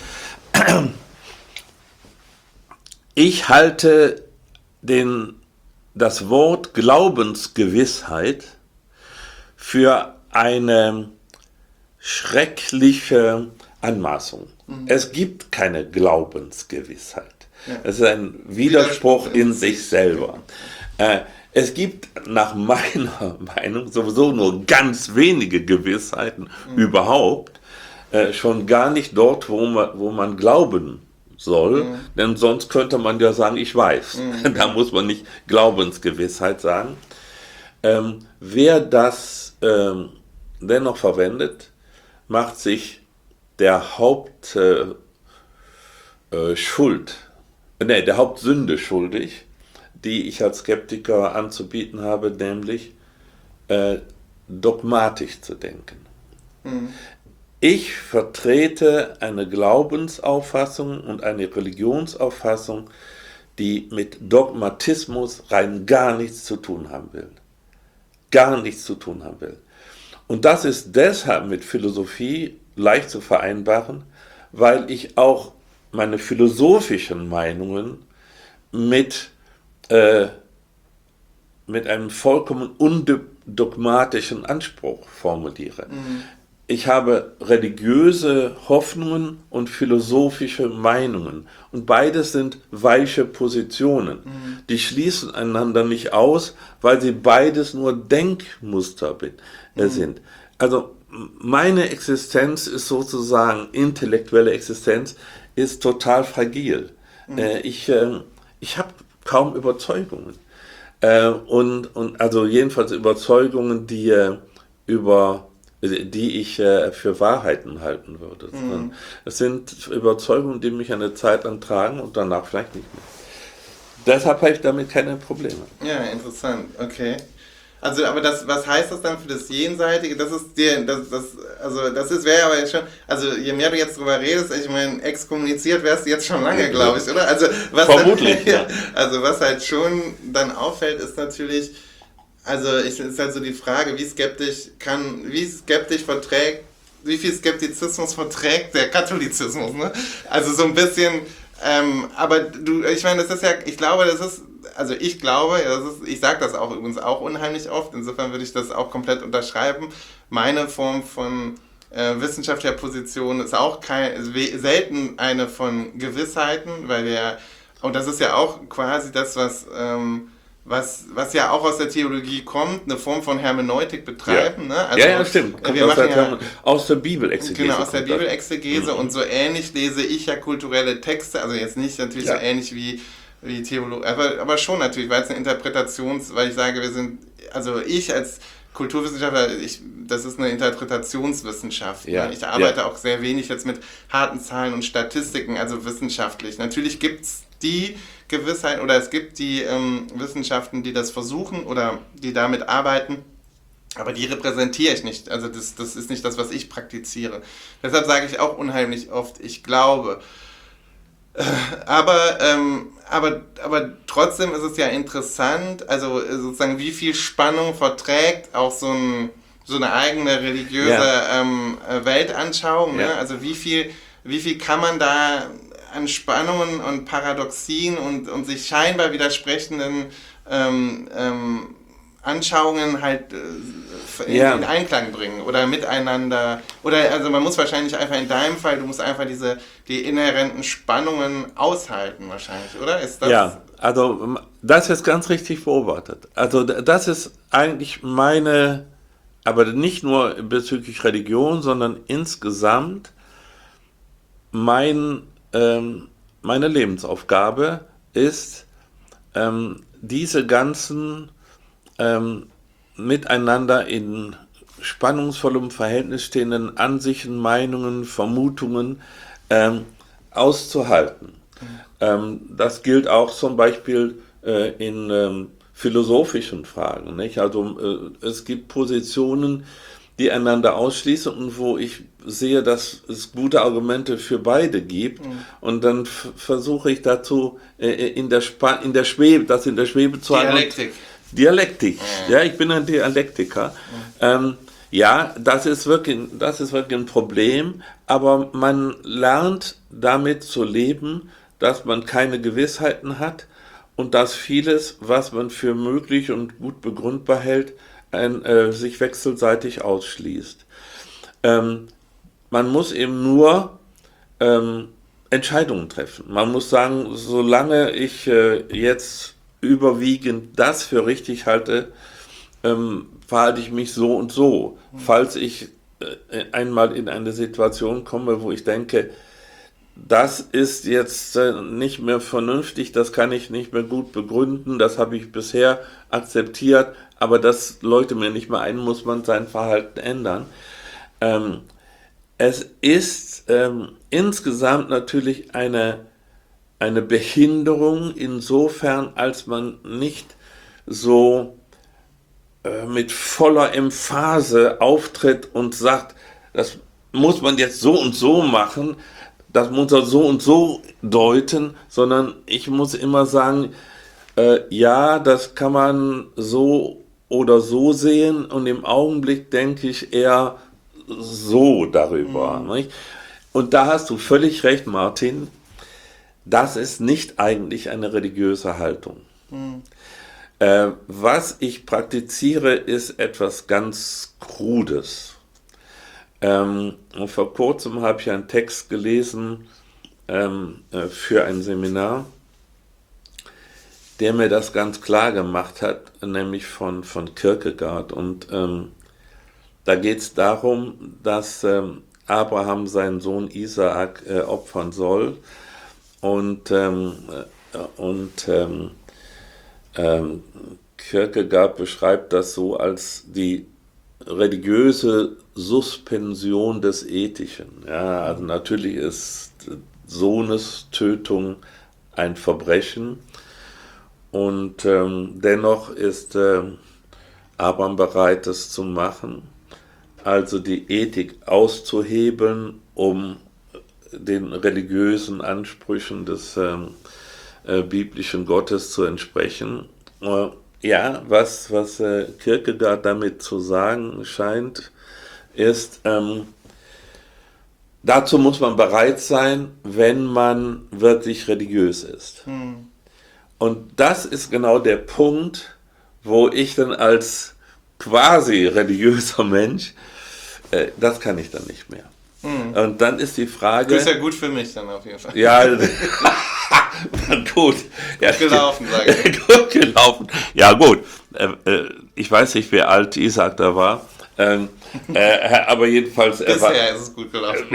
Ich halte den, das Wort Glaubensgewissheit für eine schreckliche Anmaßung. Mhm. Es gibt keine Glaubensgewissheit. Ja. Es ist ein Widerspruch, Widerspruch in sich selber. Äh, es gibt nach meiner Meinung sowieso nur ganz wenige Gewissheiten mhm. überhaupt, äh, schon gar nicht dort, wo man, wo man glauben soll, mhm. denn sonst könnte man ja sagen, ich weiß. Mhm. Da muss man nicht Glaubensgewissheit sagen. Ähm, wer das ähm, dennoch verwendet, macht sich der Haupt äh, äh, Schuld, nee, der Hauptsünde schuldig, die ich als Skeptiker anzubieten habe, nämlich äh, dogmatisch zu denken. Mhm. Ich vertrete eine Glaubensauffassung und eine Religionsauffassung, die mit Dogmatismus rein gar nichts zu tun haben will. Gar nichts zu tun haben will. Und das ist deshalb mit Philosophie leicht zu vereinbaren, weil ich auch meine philosophischen Meinungen mit, äh, mit einem vollkommen undogmatischen Anspruch formuliere. Mhm. Ich habe religiöse Hoffnungen und philosophische Meinungen und beides sind weiche Positionen. Mhm. Die schließen einander nicht aus, weil sie beides nur Denkmuster mhm. sind. Also meine Existenz ist sozusagen, intellektuelle Existenz, ist total fragil. Mhm. Äh, ich äh, ich habe kaum Überzeugungen. Äh, und, und also jedenfalls Überzeugungen, die äh, über die ich äh, für Wahrheiten halten würde. Mhm. Es sind Überzeugungen, die mich eine Zeit lang tragen und danach vielleicht nicht mehr. Deshalb habe ich damit keine Probleme. Ja, interessant, okay. Also, aber das, was heißt das dann für das Jenseitige? Das ist dir, das, das, also das ist wäre aber jetzt schon, also je mehr du jetzt drüber redest, ich meine, exkommuniziert wärst du jetzt schon lange, glaube ich, oder? Also was vermutlich. Dann, ja, also was halt schon dann auffällt, ist natürlich, also es ist halt so die Frage, wie skeptisch kann, wie skeptisch verträgt, wie viel Skeptizismus verträgt der Katholizismus, ne? Also so ein bisschen, ähm, aber du, ich meine, das ist ja, ich glaube, das ist, also ich glaube, das ist, ich sage das auch übrigens auch unheimlich oft, insofern würde ich das auch komplett unterschreiben. Meine Form von äh, wissenschaftlicher Position ist auch kein, selten eine von Gewissheiten, weil wir, und das ist ja auch quasi das, was, ähm, was, was ja auch aus der Theologie kommt, eine Form von Hermeneutik betreiben. Ja, ne? Also, ja, ja, stimmt. Kommt wir aus, machen der, ja, aus der Bibelexegese. Genau, aus der Bibelexegese mhm. und so ähnlich lese ich ja kulturelle Texte, also jetzt nicht natürlich ja. so ähnlich wie wie Theologie, aber, aber schon natürlich, weil es eine Interpretations, weil ich sage, wir sind, also ich als Kulturwissenschaftler, ich, das ist eine Interpretationswissenschaft. Ja, ne? Ich arbeite ja. auch sehr wenig jetzt mit harten Zahlen und Statistiken, also wissenschaftlich. Natürlich gibt es die Gewissheit oder es gibt die ähm, Wissenschaften, die das versuchen oder die damit arbeiten, aber die repräsentiere ich nicht. Also das, das ist nicht das, was ich praktiziere. Deshalb sage ich auch unheimlich oft, ich glaube. Aber, ähm, aber, aber trotzdem ist es ja interessant, also sozusagen wie viel Spannung verträgt auch so, ein, so eine eigene religiöse ja. ähm, Weltanschauung, ja. ne? Also wie viel, wie viel kann man da an Spannungen und Paradoxien und, und sich scheinbar widersprechenden ähm, ähm, Anschauungen halt äh, in, ja. in Einklang bringen oder miteinander, oder also man muss wahrscheinlich einfach in deinem Fall, du musst einfach diese, die inhärenten Spannungen aushalten wahrscheinlich, oder? Ist das? Ja, also das ist ganz richtig beobachtet. Also das ist eigentlich meine, aber nicht nur bezüglich Religion, sondern insgesamt mein, ähm, meine Lebensaufgabe ist, ähm, diese ganzen Ähm, miteinander in spannungsvollem Verhältnis stehenden Ansichten, Meinungen, Vermutungen ähm, auszuhalten. Mhm. Ähm, das gilt auch zum Beispiel äh, in ähm, philosophischen Fragen. Nicht? Also äh, es gibt Positionen, die einander ausschließen und wo ich sehe, dass es gute Argumente für beide gibt mhm. und dann f- versuche ich dazu äh, in der Spa- in der Schwebe, das in der Schwebe zu halten. Dialektik. Dialektik, ja, ich bin ein Dialektiker. Ähm, ja, das ist wirklich, das ist wirklich ein Problem, aber man lernt damit zu leben, dass man keine Gewissheiten hat und dass vieles, was man für möglich und gut begründbar hält, ein, äh, sich wechselseitig ausschließt. Ähm, man muss eben nur ähm, Entscheidungen treffen. Man muss sagen, solange ich äh, jetzt überwiegend das für richtig halte, ähm, verhalte ich mich so und so. Mhm. Falls ich äh, einmal in eine Situation komme, wo ich denke, das ist jetzt äh, nicht mehr vernünftig, das kann ich nicht mehr gut begründen, das habe ich bisher akzeptiert, aber das leuchtet mir nicht mehr ein, muss man sein Verhalten ändern. Ähm, es ist ähm, insgesamt natürlich eine, eine Behinderung insofern, als man nicht so äh, mit voller Emphase auftritt und sagt, das muss man jetzt so und so machen, das muss man so und so deuten, sondern ich muss immer sagen, äh, ja, das kann man so oder so sehen und im Augenblick denke ich eher so darüber. Mhm. Nicht? Und da hast du völlig recht, Martin, das ist nicht eigentlich eine religiöse Haltung. Mhm. Äh, was ich praktiziere, ist etwas ganz Krudes. Ähm, und vor kurzem habe ich einen Text gelesen ähm, äh, für ein Seminar, der mir das ganz klar gemacht hat, nämlich von, von Kierkegaard. Und ähm, da geht es darum, dass ähm, Abraham seinen Sohn Isaak äh, opfern soll. Und, ähm, äh, und ähm, ähm, Kierkegaard beschreibt das so als die religiöse Suspension des Ethischen. Ja, also natürlich ist Sohnestötung ein Verbrechen und ähm, dennoch ist äh, Abraham bereit, das zu machen, also die Ethik auszuhebeln, um den religiösen Ansprüchen des äh, äh, biblischen Gottes zu entsprechen. Äh, Ja, was, was äh, Kierkegaard damit zu sagen scheint, ist, ähm, dazu muss man bereit sein, wenn man wirklich religiös ist. Hm. Und das ist genau der Punkt, wo ich dann als quasi religiöser Mensch, äh, das kann ich dann nicht mehr. Hm. Und dann ist die Frage... Das ist ja gut für mich dann auf jeden Fall. Ja, gut. Ja, gut gelaufen, sage ich. Gut gelaufen. Ja, gut. Äh, äh, ich weiß nicht, wie alt Isaac da war. Ähm, äh, aber jedenfalls... Bisher war, ist es gut gelaufen.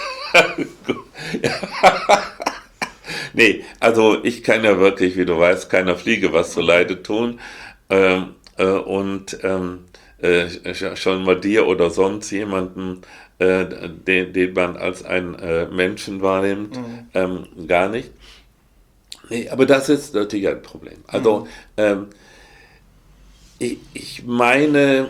Nee, also ich kann ja wirklich, wie du weißt, keiner Fliege was zu Leide tun. Ähm, äh, und ähm, äh, schon mal dir oder sonst jemanden, äh, den, den man als einen äh, Menschen wahrnimmt, mhm. ähm, gar nicht. Nee, aber das ist natürlich ein Problem. Also mhm. ähm, ich, ich meine,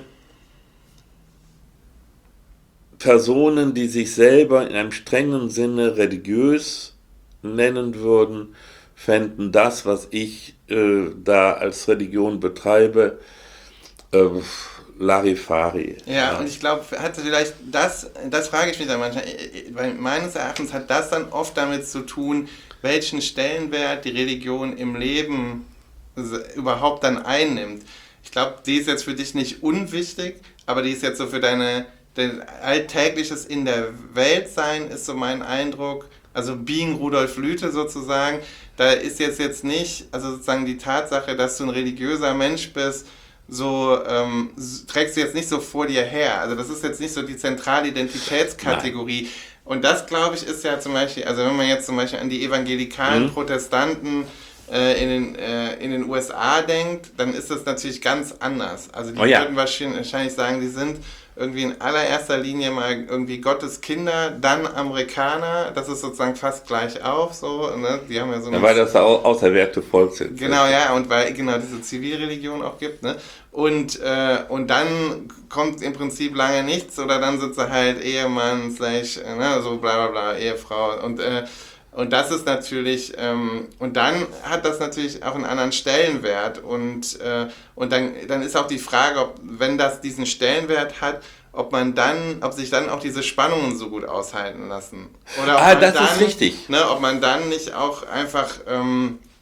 Personen, die sich selber in einem strengen Sinne religiös nennen würden, fänden das, was ich äh, da als Religion betreibe, äh, Larifari. Ja, ja, und ich glaube, hatte vielleicht das, das frage ich mich dann manchmal, weil meines Erachtens hat das dann oft damit zu tun, welchen Stellenwert die Religion im Leben überhaupt dann einnimmt. Ich glaube, die ist jetzt für dich nicht unwichtig, aber die ist jetzt so für deine, dein alltägliches in der Welt sein, ist so mein Eindruck, also being Rudolf Lüthe sozusagen, da ist jetzt jetzt nicht, also sozusagen die Tatsache, dass du ein religiöser Mensch bist, so ähm, trägst du jetzt nicht so vor dir her. Also das ist jetzt nicht so die zentrale Identitätskategorie. Nein. Und das, glaube ich, ist ja zum Beispiel, also wenn man jetzt zum Beispiel an die evangelikalen mhm. Protestanten äh, in, den, äh, in den U S A denkt, dann ist das natürlich ganz anders. Also die oh ja. würden wahrscheinlich sagen, die sind irgendwie in allererster Linie mal irgendwie Gottes Kinder, dann Amerikaner, das ist sozusagen fast gleich auf, so, ne? Die haben ja so eine... Ja, weil das au- auserwählte Volk sind. Genau, ja, und weil genau diese Zivilreligion auch gibt, ne? Und, äh, und dann kommt im Prinzip lange nichts, oder dann sitzt er halt Ehemann, slash, ne, so bla bla bla, Ehefrau, und, äh, und das ist natürlich, ähm, und dann hat das natürlich auch einen anderen Stellenwert, und, äh, und dann, dann ist auch die Frage, ob, wenn das diesen Stellenwert hat, ob man dann, ob sich dann auch diese Spannungen so gut aushalten lassen. Oder ob ah, man das dann, ist richtig. Ne, ob man dann nicht auch einfach, ähm,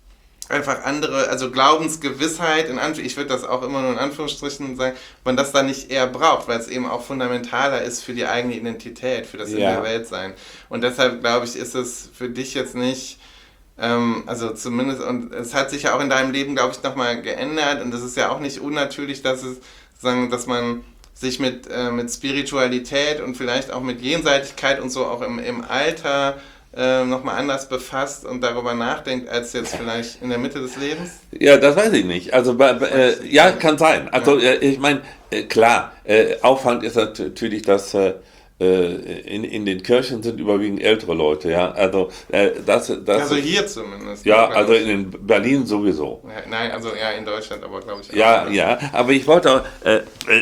einfach andere, also Glaubensgewissheit, in Anf- ich würde das auch immer nur in Anführungsstrichen sagen, man das da nicht eher braucht, weil es eben auch fundamentaler ist für die eigene Identität, für das in der Ja, Welt sein. Und deshalb glaube ich, ist es für dich jetzt nicht, ähm, also zumindest, und es hat sich ja auch in deinem Leben, glaube ich, nochmal geändert und es ist ja auch nicht unnatürlich, dass es, sagen, dass man sich mit, äh, mit Spiritualität und vielleicht auch mit Jenseitigkeit und so auch im, im Alter äh, nochmal anders befasst und darüber nachdenkt, als jetzt vielleicht in der Mitte des Lebens? ja, das weiß ich nicht. Also bei, bei, Das weiß äh, ich ja, nicht. kann sein. Also Ja. äh, ich meine, äh, klar, äh, Aufwand ist natürlich, dass äh, äh, in, in den Kirchen sind überwiegend ältere Leute, ja. Also äh, das, das Also ist, hier zumindest, ne, ja, glaube also ich. in Berlin sowieso. Ja, nein, also ja, in Deutschland aber glaube ich auch. Ja, Ne? ja, aber ich wollte auch, äh, äh,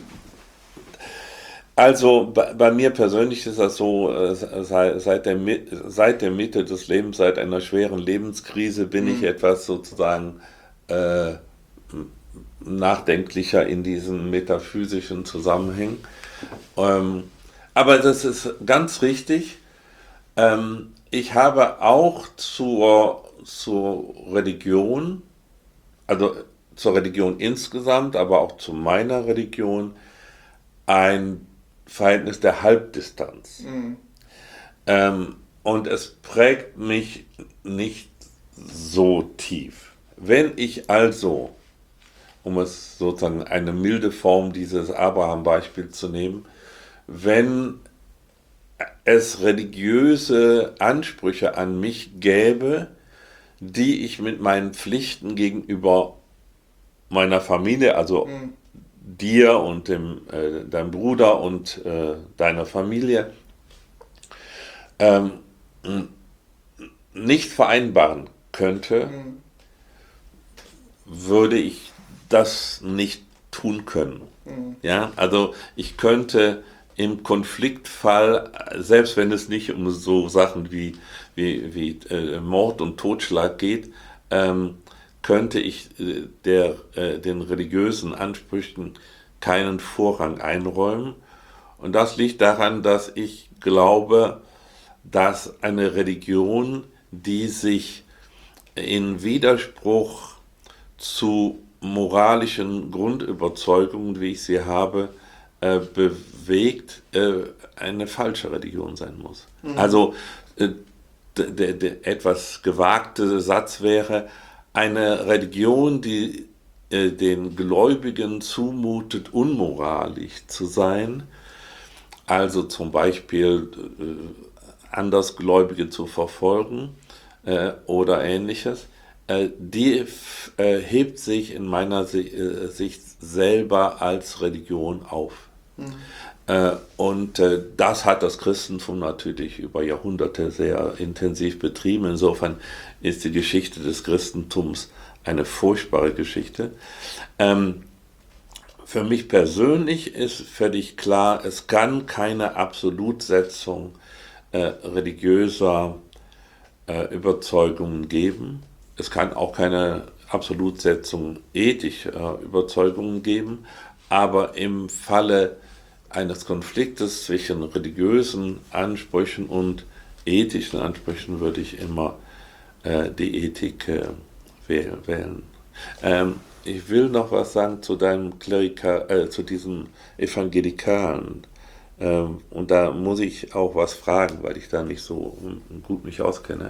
also bei, bei mir persönlich ist das so, äh, seit, seit, der, Mi- seit der Mitte des Lebens, seit einer schweren Lebenskrise bin ich Hm. etwas sozusagen äh, nachdenklicher in diesen metaphysischen Zusammenhängen. Ähm, aber das ist ganz richtig. Ähm, ich habe auch zur, zur Religion, also zur Religion insgesamt, aber auch zu meiner Religion, ein Verhältnis der Halbdistanz. Hm. Ähm, und es prägt mich nicht so tief. Wenn ich also, um es sozusagen eine milde Form dieses Abraham-Beispiels zu nehmen, wenn es religiöse Ansprüche an mich gäbe, die ich mit meinen Pflichten gegenüber meiner Familie, also Hm. dir und dem, äh, deinem Bruder und äh, deiner Familie, ähm, nicht vereinbaren könnte, Hm. würde ich das nicht tun können. Hm. Ja, also ich könnte im Konfliktfall, selbst wenn es nicht um so Sachen wie, wie, wie äh, Mord und Totschlag geht, ähm, könnte ich äh, der, äh, den religiösen Ansprüchen keinen Vorrang einräumen. Und das liegt daran, dass ich glaube, dass eine Religion, die sich in Widerspruch zu moralischen Grundüberzeugungen, wie ich sie habe, äh, bewegt, äh, eine falsche Religion sein muss. Hm. Also äh, der, der etwas gewagte Satz wäre, eine Religion, die äh, den Gläubigen zumutet, unmoralisch zu sein, also zum Beispiel äh, Andersgläubige zu verfolgen äh, oder ähnliches, äh, die äh, hebt sich in meiner Si- äh, Sicht selber als Religion auf. Hm. Äh, und äh, das hat das Christentum natürlich über Jahrhunderte sehr intensiv betrieben. Insofern ist die Geschichte des Christentums eine furchtbare Geschichte. Ähm, für mich persönlich ist völlig klar, es kann keine Absolutsetzung äh, religiöser äh, Überzeugungen geben. Es kann auch keine Absolutsetzung ethischer Überzeugungen geben. Aber im Falle eines Konfliktes zwischen religiösen Ansprüchen und ethischen Ansprüchen würde ich immer äh, die Ethik äh, wählen. Ähm, ich will noch was sagen zu deinem Klerika, äh, zu diesem Evangelikalen. Ähm, und da muss ich auch was fragen, weil ich da nicht so gut mich auskenne.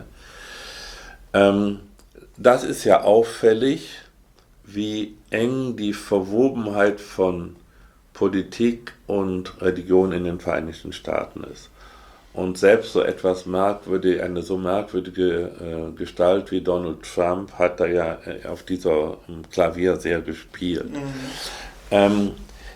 Ähm, das ist ja auffällig, wie eng die Verwobenheit von Politik und Religion in den Vereinigten Staaten ist. Und selbst so etwas merkwürdig, eine so merkwürdige äh, Gestalt wie Donald Trump hat da ja äh, auf dieser ähm, Klavier sehr gespielt. Mhm. Ähm,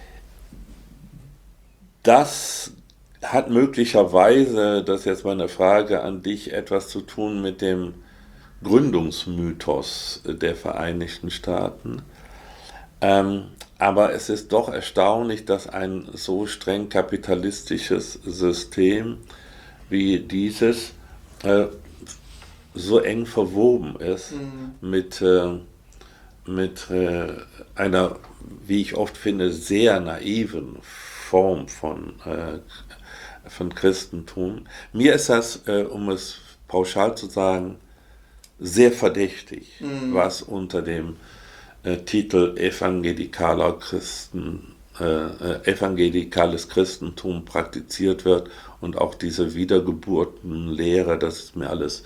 das hat möglicherweise, das ist jetzt meine Frage an dich, etwas zu tun mit dem Gründungsmythos der Vereinigten Staaten. Ähm, aber es ist doch erstaunlich, dass ein so streng kapitalistisches System wie dieses äh, so eng verwoben ist Mhm. mit, äh, mit äh, einer, wie ich oft finde, sehr naiven Form von, äh, von Christentum. Mir ist das, äh, um es pauschal zu sagen, sehr verdächtig, Mhm. was unter dem äh, Titel evangelikaler Christen, äh, äh, evangelikales Christentum praktiziert wird und auch diese Wiedergeburtenlehre, das ist mir alles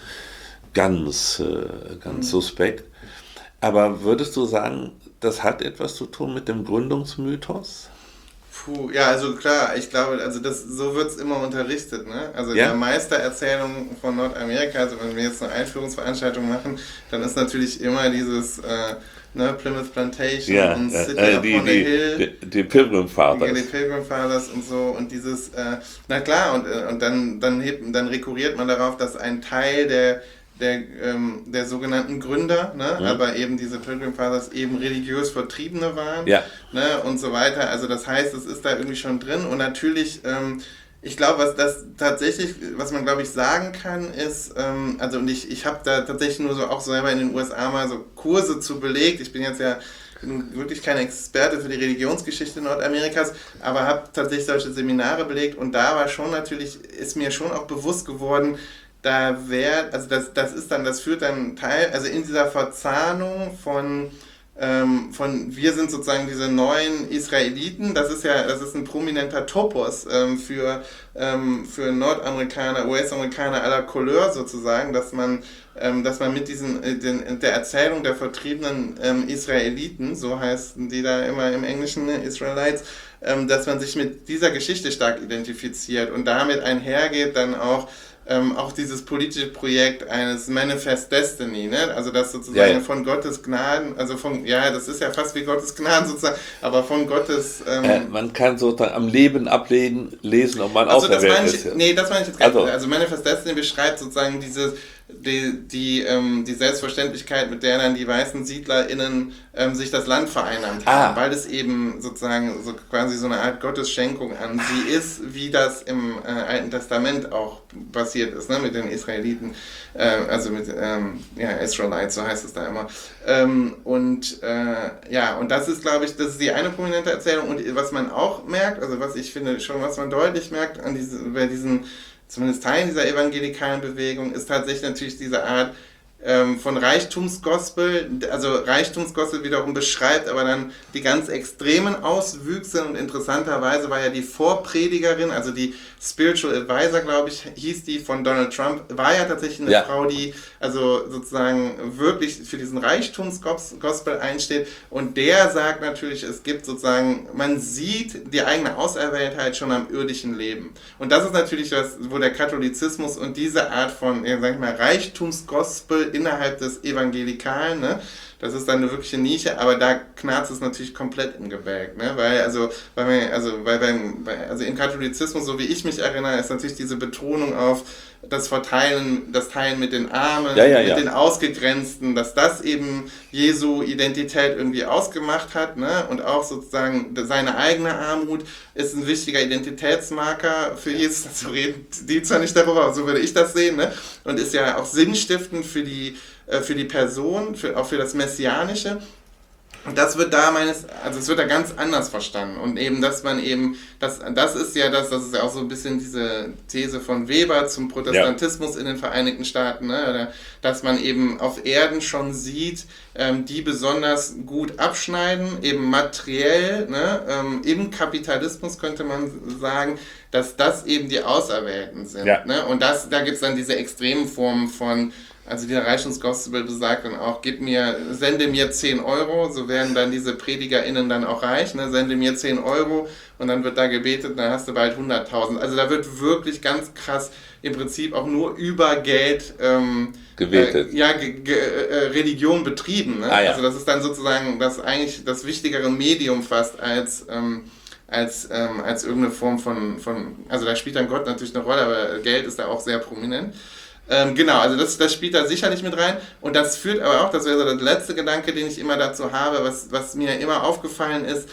ganz, äh, ganz Mhm. suspekt. Aber würdest du sagen, das hat etwas zu tun mit dem Gründungsmythos? Puh, ja, also klar, ich glaube, also das, so wird es immer unterrichtet, ne? Also in der Ja? Meistererzählung von Nordamerika, also wenn wir jetzt eine Einführungsveranstaltung machen, dann ist natürlich immer dieses äh, ne, Plymouth Plantation Ja, und äh, City äh, die, upon the die, Hill, die, die Pilgrim die, Fathers. die Pilgrim Fathers und so und dieses, äh, na klar, und, äh, und dann, dann, hebt, dann rekurriert man darauf, dass ein Teil der der, ähm, der sogenannten Gründer, ne? Hm? Aber eben diese Pilgrim Fathers eben religiös Vertriebene waren, Ja, ne? Und so weiter. Also das heißt, es ist da irgendwie schon drin und natürlich, ähm, ich glaube, was das tatsächlich, was man glaube ich sagen kann, ist, ähm, also und ich, ich habe da tatsächlich nur so auch selber in den U S A mal so Kurse zu belegt. Ich bin jetzt ja nun wirklich keine Experte für die Religionsgeschichte Nordamerikas, aber habe tatsächlich solche Seminare belegt und da war schon natürlich, ist mir schon auch bewusst geworden, da wäre, also das, das ist dann, das führt dann Teil, also in dieser Verzahnung von, ähm, von wir sind sozusagen diese neuen Israeliten, das ist ja, das ist ein prominenter Topos ähm, für, ähm, für Nordamerikaner, U S-Amerikaner aller Couleur sozusagen, dass man, ähm, dass man mit diesen, äh, den, der Erzählung der vertriebenen ähm, Israeliten, so heißen die da immer im Englischen, ne, Israelites, ähm, dass man sich mit dieser Geschichte stark identifiziert und damit einhergeht dann auch ähm, auch dieses politische Projekt eines Manifest Destiny, ne? Also das ja, sozusagen ja. von Gottes Gnaden, also von, ja, das ist ja fast wie Gottes Gnaden sozusagen, aber von Gottes, Äh, ähm, man kann sozusagen am Leben ablesen, lesen, ob man also das auserwählt meine ist. ich, Ja. nee, das meine ich jetzt gar nicht. Also, Also Manifest Destiny beschreibt sozusagen diese, die, die, ähm, die Selbstverständlichkeit, mit der dann die weißen SiedlerInnen ähm, sich das Land vereinnahmt haben, ah, weil es eben sozusagen so quasi so eine Art Gottesschenkung an sie ist, wie das im äh, Alten Testament auch passiert ist, ne, mit den Israeliten, äh, also mit ähm, ja, Israelites, so heißt es da immer. Ähm, und äh, ja, und das ist, glaube ich, das ist die eine prominente Erzählung und was man auch merkt, also was ich finde schon, was man deutlich merkt an diese, bei diesen, zumindest Teilen dieser evangelikalen Bewegung, ist tatsächlich natürlich diese Art ähm, von Reichtumsgospel, also Reichtumsgospel wiederum beschreibt aber dann die ganz extremen Auswüchse und interessanterweise war ja die Vorpredigerin, also die Spiritual Advisor, glaube ich, hieß die von Donald Trump, war ja tatsächlich eine ja, Frau, die also sozusagen wirklich für diesen Reichtumsgospel einsteht und der sagt natürlich, es gibt sozusagen, man sieht die eigene Auserwähltheit schon am irdischen Leben und das ist natürlich das, wo der Katholizismus und diese Art von, ja, sag ich mal, Reichtumsgospel innerhalb des Evangelikalen, ne? Das ist dann eine wirkliche Nische, aber da knarzt es natürlich komplett im Gebälk, ne? Weil also, weil man, also, weil beim, also im Katholizismus, so wie ich mich erinnere, ist natürlich diese Betonung auf das Verteilen, das Teilen mit den Armen, ja, ja, mit ja. den Ausgegrenzten, dass das eben Jesu Identität irgendwie ausgemacht hat, ne? Und auch sozusagen seine eigene Armut ist ein wichtiger Identitätsmarker für Jesus. Dazu reden die zwar nicht darüber, aber so würde ich das sehen, ne? Und ist ja auch sinnstiftend für die für die Person, für, auch für das Messianische. Und das wird da meines, also es wird da ganz anders verstanden. Und eben, dass man eben, das, das ist ja das, das ist ja auch so ein bisschen diese These von Weber zum Protestantismus ja. in den Vereinigten Staaten, ne? Dass man eben auf Erden schon sieht, ähm, die besonders gut abschneiden, eben materiell, ne? ähm, im Kapitalismus könnte man sagen, dass das eben die Auserwählten sind. Ja. Ne? Und das, da gibt es dann diese extremen Formen von, also der Reichtumsgospel besagt dann auch, gib mir, sende mir zehn Euro, so werden dann diese PredigerInnen dann auch reich, ne? Sende mir zehn Euro und dann wird da gebetet, dann hast du bald hunderttausend. Also da wird wirklich ganz krass im Prinzip auch nur über Geld ähm, gebetet. Äh, ja, ge, ge, äh, Religion betrieben. Ne? Ah, ja. Also das ist dann sozusagen das eigentlich das wichtigere Medium fast als... Ähm, als, ähm, als irgendeine Form von, von, also da spielt dann Gott natürlich eine Rolle, aber Geld ist da auch sehr prominent. Ähm, genau, also das, das spielt da sicherlich mit rein und das führt aber auch, das wäre so der letzte Gedanke, den ich immer dazu habe, was, was mir immer aufgefallen ist,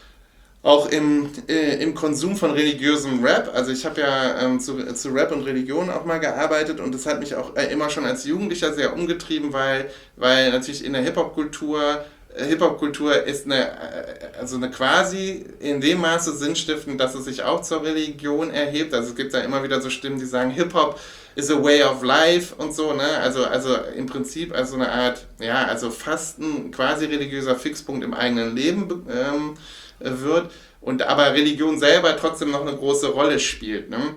auch im, äh, im Konsum von religiösem Rap, also ich habe ja ähm, zu, zu Rap und Religion auch mal gearbeitet und das hat mich auch äh, immer schon als Jugendlicher sehr umgetrieben, weil, weil natürlich in der Hip-Hop-Kultur Hip-Hop-Kultur ist eine, also eine quasi in dem Maße sinnstiftend, dass es sich auch zur Religion erhebt. Also es gibt da immer wieder so Stimmen, die sagen, Hip-Hop is a way of life und so, ne? Also, also im Prinzip als so eine Art, ja, also fast ein quasi religiöser Fixpunkt im eigenen Leben ähm, wird und aber Religion selber trotzdem noch eine große Rolle spielt, ne?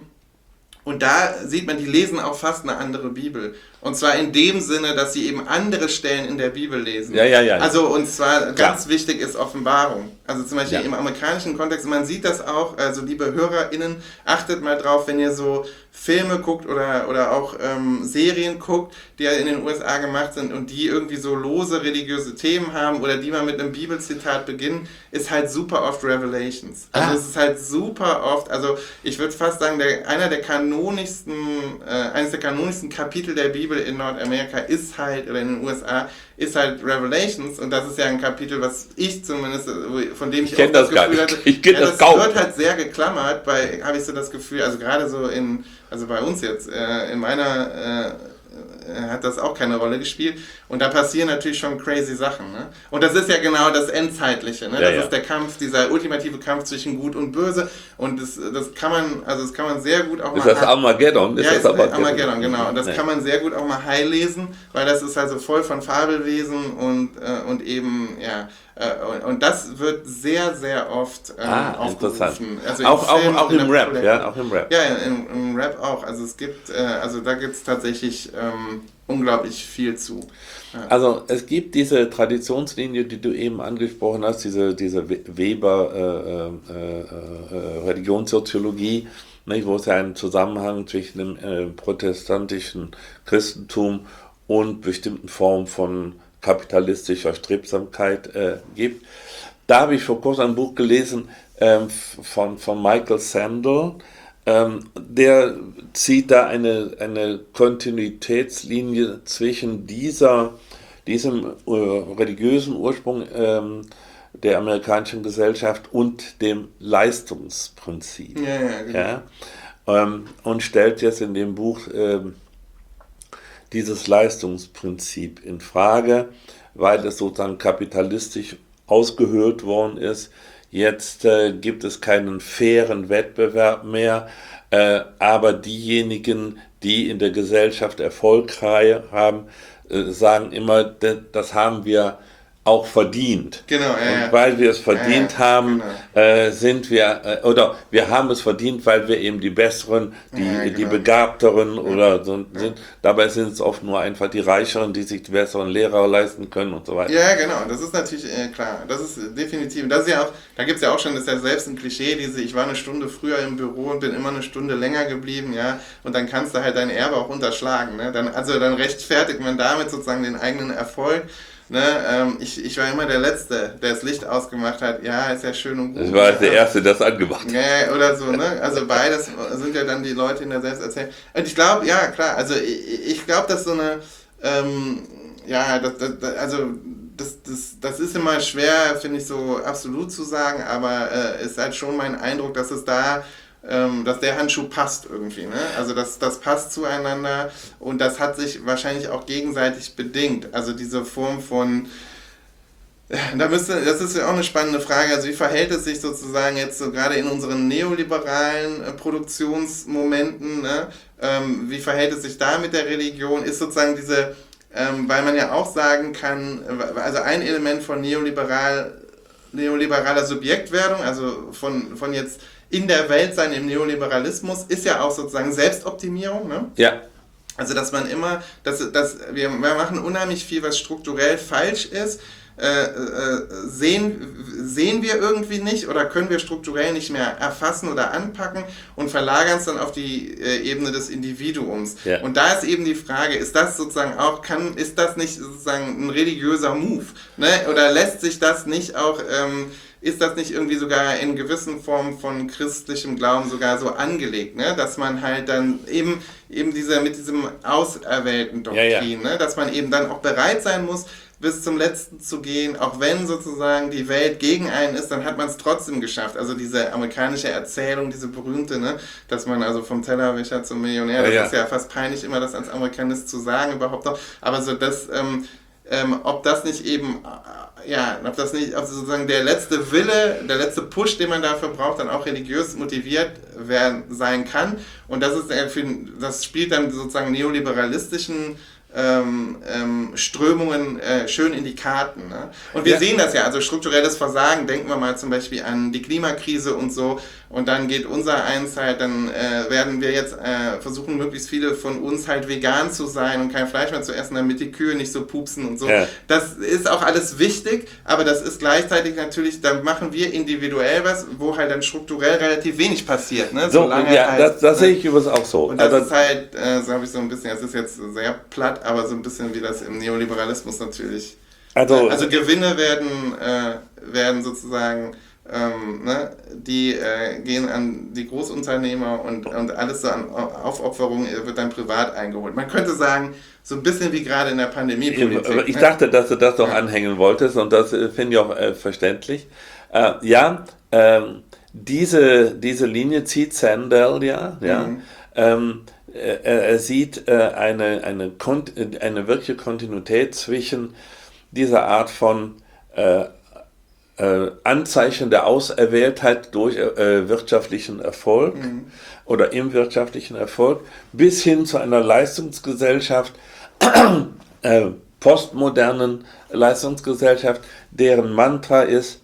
Und da sieht man, die lesen auch fast eine andere Bibel. Und zwar in dem Sinne, dass sie eben andere Stellen in der Bibel lesen. Ja, ja, ja. Also, und zwar ganz Klar. wichtig ist Offenbarung. Also zum Beispiel Ja. im amerikanischen Kontext, man sieht das auch, also liebe HörerInnen, achtet mal drauf, wenn ihr so Filme guckt oder, oder auch ähm, Serien guckt, die ja in den U S A gemacht sind und die irgendwie so lose religiöse Themen haben oder die mal mit einem Bibelzitat beginnen, ist halt super oft Revelations. Also Ah. es ist halt super oft, also ich würde fast sagen, der, einer der kanonischsten, äh, eines der kanonischsten Kapitel der Bibel in Nordamerika ist halt, oder in den U S A, ist halt Revelations und das ist ja ein Kapitel, was ich zumindest, von dem ich, Ich kenn auch das gar Gefühl nicht. hatte, Ich kenn ja, das das kaum. wird halt sehr geklammert, bei, habe ich so das Gefühl, also gerade so in, also bei uns jetzt, äh, in meiner, äh, hat das auch keine Rolle gespielt und da passieren natürlich schon crazy Sachen, ne? Und das ist ja genau das Endzeitliche, ne? Ja, Das ja. ist der Kampf, dieser ultimative Kampf zwischen Gut und Böse und das, das kann man, also das kann man sehr gut auch Ist mal... das Armageddon? Ist Ja, das ist Armageddon, Armageddon, genau. Und das Nee. kann man sehr gut auch mal high lesen, weil das ist also voll von Fabelwesen und, äh, und eben, ja, äh, und, und das wird sehr, sehr oft ähm, Ah, interessant. aufgerufen. Also auch, auch, Filmen, auch in im der Rap, Populär- ja, auch im Rap. Ja, im, im Rap auch. Also es gibt, äh, also da gibt es tatsächlich ähm, unglaublich viel zu. Ja. Also es gibt diese Traditionslinie, die du eben angesprochen hast, diese, diese We- Weber äh, äh, äh, Religionssoziologie, nicht, wo es ja einen Zusammenhang zwischen dem äh, protestantischen Christentum und bestimmten Formen von kapitalistischer Strebsamkeit äh, gibt. Da habe ich vor kurzem ein Buch gelesen ähm, von, von Michael Sandel. Ähm, der zieht da eine, eine Kontinuitätslinie zwischen dieser, diesem äh, religiösen Ursprung ähm, der amerikanischen Gesellschaft und dem Leistungsprinzip. Ja, ja, genau. Ja? Ähm, und stellt jetzt in dem Buch ähm, dieses Leistungsprinzip in Frage, weil es sozusagen kapitalistisch ausgehöhlt worden ist. Jetzt äh, gibt es keinen fairen Wettbewerb mehr, äh, aber diejenigen, die in der Gesellschaft Erfolg haben, äh, sagen immer, d- das haben wir auch verdient. Genau, ja, Und ja. weil wir es verdient Ja, ja, haben, genau. äh, sind wir, äh, oder wir haben es verdient, weil wir eben die Besseren, die, Ja, die genau. Begabteren oder so sind. Dabei sind es oft nur einfach die Reicheren, die sich die besseren Lehrer leisten können und so weiter. Ja, genau, das ist natürlich äh, klar. Das ist äh, definitiv. Und das ist ja auch, da gibt es ja auch schon, das ist ja selbst ein Klischee, diese, ich war eine Stunde früher im Büro und bin immer eine Stunde länger geblieben, ja, und dann kannst du halt dein Erbe auch unterschlagen. Ne? Dann, also dann rechtfertigt man damit sozusagen den eigenen Erfolg. Ne? Ähm, ich, ich war immer der Letzte, der das Licht ausgemacht hat. Ja, ist ja schön und gut. Ich war ja. der Erste, der das angemacht hat. Ja, oder so, ne? Also beides sind ja dann die Leute in der Selbsterzählung. Und ich glaube, ja, klar, also ich, ich glaube, dass so eine, ähm, ja, das, das, das, also das, das, das ist immer schwer, finde ich, so absolut zu sagen, aber äh, ist halt schon mein Eindruck, dass es da, ähm, dass der Handschuh passt irgendwie, ne? Also das, das passt zueinander und das hat sich wahrscheinlich auch gegenseitig bedingt. Also diese Form von Da müsste, das ist ja auch eine spannende Frage. Also wie verhält es sich sozusagen jetzt so gerade in unseren neoliberalen äh, Produktionsmomenten? Ne? Ähm, wie verhält es sich da mit der Religion? Ist sozusagen diese, ähm, weil man ja auch sagen kann, also ein Element von neoliberal, neoliberaler Subjektwerdung, also von, von jetzt in der Welt sein im Neoliberalismus, ist ja auch sozusagen Selbstoptimierung. Ne? Ja. Also dass man immer, dass, dass wir, wir machen unheimlich viel, was strukturell falsch ist. Äh, äh, sehen, sehen wir irgendwie nicht oder können wir strukturell nicht mehr erfassen oder anpacken und verlagern es dann auf die äh, Ebene des Individuums. Ja. Und da ist eben die Frage, ist das sozusagen auch, kann, ist das nicht sozusagen ein religiöser Move? Ne? Oder lässt sich das nicht auch, ähm, ist das nicht irgendwie sogar in gewissen Formen von christlichem Glauben sogar so angelegt, ne? Dass man halt dann eben, eben diese, mit diesem auserwählten Doktrin, Ja, ja. ne? Dass man eben dann auch bereit sein muss, bis zum Letzten zu gehen, auch wenn sozusagen die Welt gegen einen ist, dann hat man es trotzdem geschafft. Also diese amerikanische Erzählung, diese berühmte, ne, dass man also vom Tellerwäscher zum Millionär, das Ja, ja. ist ja fast peinlich, immer das als Amerikanist zu sagen überhaupt noch, aber so das, ähm, ähm, ob das nicht eben, äh, ja, ob das nicht, also sozusagen der letzte Wille, der letzte Push, den man dafür braucht, dann auch religiös motiviert werden, sein kann. Und das ist, äh, für, das spielt dann sozusagen neoliberalistischen Ähm, ähm, Strömungen äh, schön in die Karten. Ne? Und wir ja. sehen das ja, also strukturelles Versagen, denken wir mal zum Beispiel an die Klimakrise und so, und dann geht unser eins halt, dann äh, werden wir jetzt äh, versuchen, möglichst viele von uns halt vegan zu sein und kein Fleisch mehr zu essen, damit die Kühe nicht so pupsen und so. Ja. Das ist auch alles wichtig, aber das ist gleichzeitig natürlich, da machen wir individuell was, wo halt dann strukturell relativ wenig passiert. Ne? So, ja, halt, das, das ne? sehe ich übrigens auch so. Und das also, ist halt, äh, so habe ich so ein bisschen, das ist jetzt sehr platt, aber so ein bisschen wie das im Neoliberalismus natürlich. Also, also Gewinne werden, äh, werden sozusagen, ähm, ne, die äh, gehen an die Großunternehmer und, und alles so an Aufopferung wird dann privat eingeholt. Man könnte sagen, so ein bisschen wie gerade in der Pandemie-Politik. Ich dachte, dass du das noch ja. anhängen wolltest, und das äh, finde ich auch äh, verständlich. Äh, ja, äh, diese, diese Linie zieht Sandel, ja, ja. Mhm. Ähm, Er, er sieht äh, eine, eine, eine wirkliche Kontinuität zwischen dieser Art von äh, äh, Anzeichen der Auserwähltheit durch äh, wirtschaftlichen Erfolg mhm. oder im wirtschaftlichen Erfolg bis hin zu einer Leistungsgesellschaft, äh, postmodernen Leistungsgesellschaft, deren Mantra ist: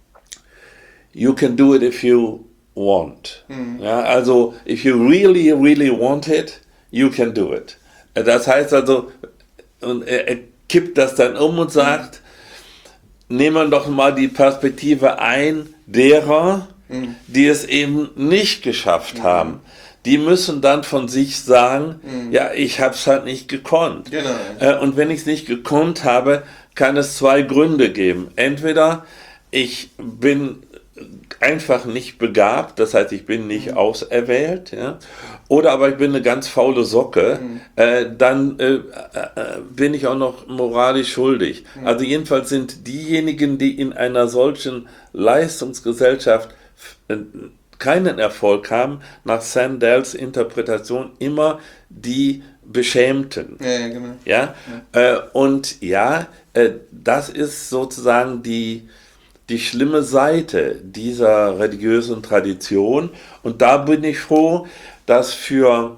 You can do it if you want. Mhm. Ja, also, if you really, really want it, you can do it. Das heißt also, und er, er kippt das dann um und sagt, mhm. nehmen wir doch mal die Perspektive ein derer, mhm. die es eben nicht geschafft mhm. haben. Die müssen dann von sich sagen, mhm. ja, ich habe es halt nicht gekonnt. Genau. Und wenn ich es nicht gekonnt habe, kann es zwei Gründe geben. Entweder ich bin einfach nicht begabt, das heißt, ich bin nicht mhm. auserwählt, ja? Oder aber ich bin eine ganz faule Socke, mhm. äh, dann äh, äh, bin ich auch noch moralisch schuldig. Mhm. Also jedenfalls sind diejenigen, die in einer solchen Leistungsgesellschaft äh, keinen Erfolg haben, nach Sandels Interpretation immer die Beschämten. Ja, ja, genau. Ja? Ja. Äh, und ja, äh, das ist sozusagen die die schlimme Seite dieser religiösen Tradition. Und da bin ich froh, dass für,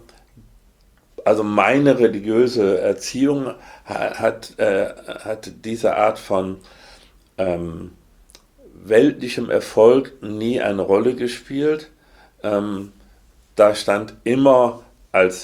also meine religiöse Erziehung hat, äh, hat diese Art von ähm, weltlichem Erfolg nie eine Rolle gespielt. Ähm, da stand immer als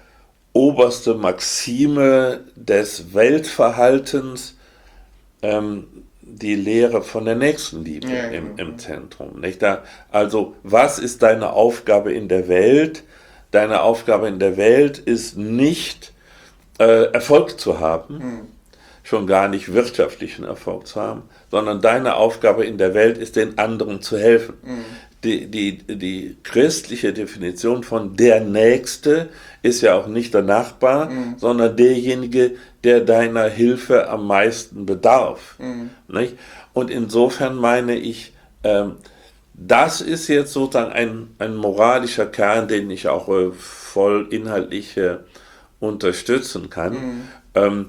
oberste Maxime des Weltverhaltens ähm, die Lehre von der Nächstenliebe ja, im, im Zentrum. Nicht? Da, also, was ist deine Aufgabe in der Welt? Deine Aufgabe in der Welt ist nicht, äh, Erfolg zu haben, mhm. schon gar nicht wirtschaftlichen Erfolg zu haben, sondern deine Aufgabe in der Welt ist, den anderen zu helfen. Mhm. Die, die, die christliche Definition von der Nächste ist ja auch nicht der Nachbar, mhm. sondern derjenige, der deiner Hilfe am meisten bedarf. Mhm. Nicht? Und insofern meine ich, ähm, das ist jetzt sozusagen ein, ein moralischer Kern, den ich auch äh, voll inhaltlich äh, unterstützen kann. Mhm. Ähm,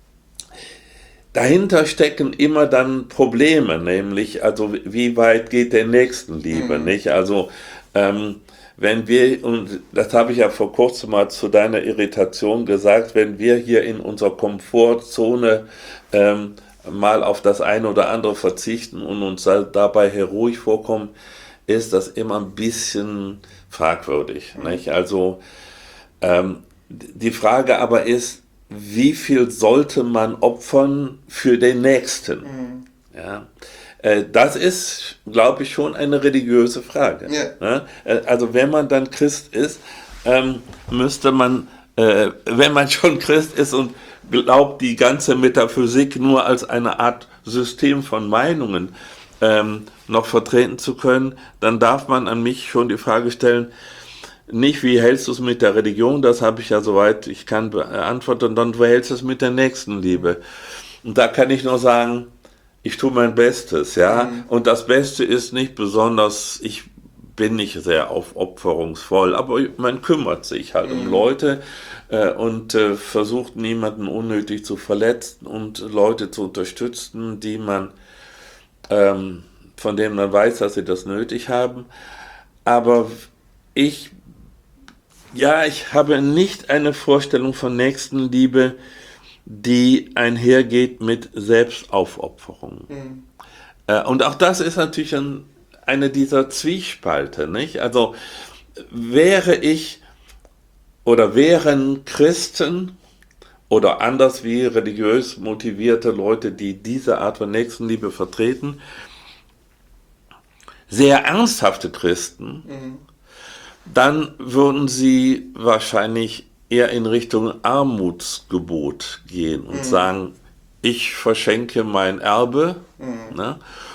Dahinter stecken immer dann Probleme, nämlich, also wie weit geht der Nächstenliebe, mhm. nicht? Also, ähm, wenn wir, und das habe ich ja vor kurzem mal zu deiner Irritation gesagt, wenn wir hier in unserer Komfortzone ähm, mal auf das eine oder andere verzichten und uns dabei heroisch vorkommen, ist das immer ein bisschen fragwürdig, mhm. nicht? Also, ähm, die Frage aber ist, wie viel sollte man opfern für den Nächsten? Mhm. Ja, äh, das ist, glaube ich, schon eine religiöse Frage. Ja. Ja? Also wenn man dann Christ ist, ähm, müsste man, äh, wenn man schon Christ ist und glaubt, die ganze Metaphysik nur als eine Art System von Meinungen ähm, noch vertreten zu können, dann darf man an mich schon die Frage stellen, nicht, wie hältst du es mit der Religion, das habe ich ja soweit ich kann beantworten, sondern wie hältst du es mit der Nächstenliebe? Und da kann ich nur sagen, ich tue mein Bestes, ja, mhm. und das Beste ist nicht besonders, ich bin nicht sehr aufopferungsvoll, aber man kümmert sich halt mhm. um Leute äh, und äh, versucht niemanden unnötig zu verletzen und Leute zu unterstützen, die man, ähm, von denen man weiß, dass sie das nötig haben. Aber ich, ja, ich habe nicht eine Vorstellung von Nächstenliebe, die einhergeht mit Selbstaufopferung. Mhm. Äh, und auch das ist natürlich ein, eine dieser Zwiespalte, nicht? Also wäre ich oder wären Christen oder anders wie religiös motivierte Leute, die diese Art von Nächstenliebe vertreten, sehr ernsthafte Christen, mhm. dann würden sie wahrscheinlich eher in Richtung Armutsgebot gehen und mhm. sagen, ich verschenke mein Erbe mhm. ne,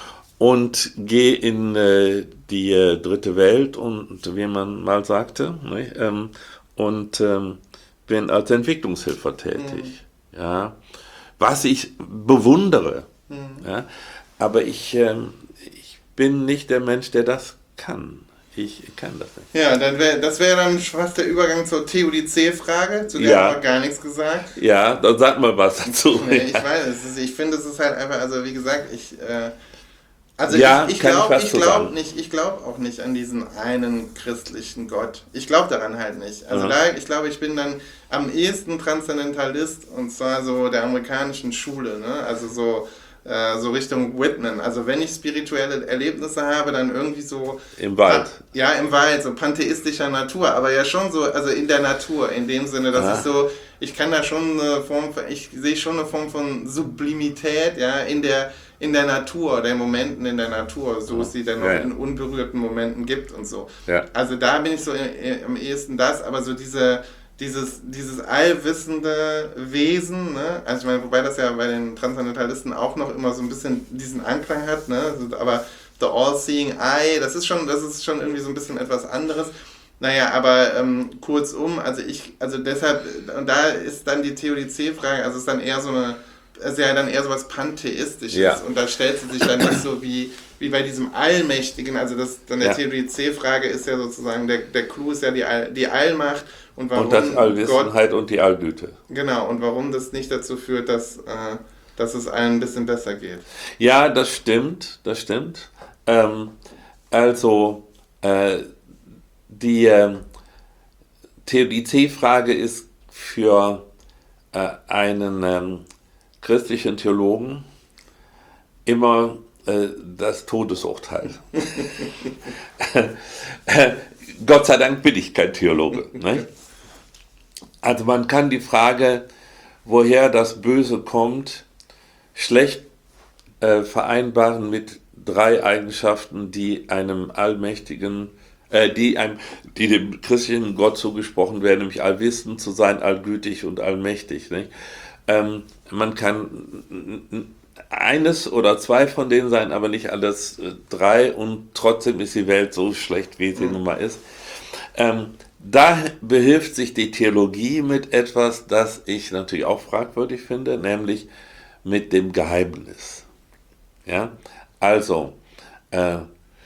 und gehe in äh, die äh, dritte Welt und wie man mal sagte, ne, ähm, und ähm, bin als Entwicklungshelfer tätig. Mhm. Ja, was ich bewundere. Mhm. Ja, aber ich, ähm, ich bin nicht der Mensch, der das kann. Ich kann das nicht. Ja, dann wär, das wäre dann fast der Übergang zur Theodizee-Frage, zu der ja. haben wir gar nichts gesagt. Ja, dann sag mal was dazu. Nee, ich weiß, es ist, ich finde, es ist halt einfach, also wie gesagt, ich, äh, also ja, ich, ich glaube ich glaub nicht, ich glaube auch nicht an diesen einen christlichen Gott. Ich glaube daran halt nicht. Also mhm. da, ich glaube, ich bin dann am ehesten Transzendentalist und zwar so der amerikanischen Schule, ne? Also so so Richtung Whitman. Also wenn ich spirituelle Erlebnisse habe, dann irgendwie so... Im Wald. Ja, im Wald, so pantheistischer Natur, aber ja schon so, also in der Natur, in dem Sinne, dass ah. ich so, ich kann da schon eine Form, von, ich sehe schon eine Form von Sublimität, ja, in der, in der Natur, den Momenten in der Natur, so es sie dann noch ja. in unberührten Momenten gibt und so. Ja. Also da bin ich so am ehesten das, aber so diese... Dieses, dieses allwissende Wesen, ne? Also ich meine, wobei das ja bei den Transzendentalisten auch noch immer so ein bisschen diesen Anklang hat, ne? Aber the all-seeing eye, das ist schon, das ist schon irgendwie so ein bisschen etwas anderes. Naja, aber ähm, kurzum, also ich, also deshalb, und da ist dann die Theodizee-Frage, also ist dann eher so eine, ist ja dann eher so was Pantheistisches ja. und da stellt sie sich dann nicht so wie, wie bei diesem Allmächtigen, also das dann der ja. Theodizee-Frage ist ja sozusagen, der, der Clou ist ja die, All, die Allmacht. Und, warum und das Allwissenheit Gott, und die Allgüte. Genau, und warum das nicht dazu führt, dass, äh, dass es allen ein bisschen besser geht. Ja, das stimmt, das stimmt. Ähm, also, äh, die äh, Theodizee-Frage ist für äh, einen ähm, christlichen Theologen immer äh, das Todesurteil. Gott sei Dank bin ich kein Theologe. Ne? Also man kann die Frage, woher das Böse kommt, schlecht äh, vereinbaren mit drei Eigenschaften, die einem allmächtigen, äh, die einem, die dem christlichen Gott zugesprochen werden, nämlich allwissend zu sein, allgütig und allmächtig. Ne? Ähm, man kann eines oder zwei von denen sein, aber nicht alles äh, drei und trotzdem ist die Welt so schlecht, wie sie mhm. nun mal ist. Ähm, da behilft sich die Theologie mit etwas, das ich natürlich auch fragwürdig finde, nämlich mit dem Geheimnis. Ja? Also, äh,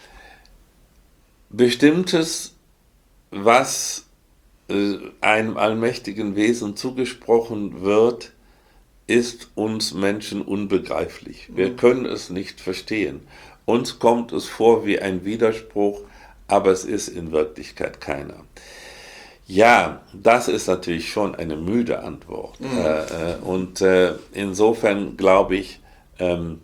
bestimmtes, was äh, einem allmächtigen Wesen zugesprochen wird, ist uns Menschen unbegreiflich. Wir können es nicht verstehen. Uns kommt es vor wie ein Widerspruch, aber es ist in Wirklichkeit keiner. Ja, das ist natürlich schon eine müde Antwort. Mhm. Äh, und äh, insofern glaube ich, ähm,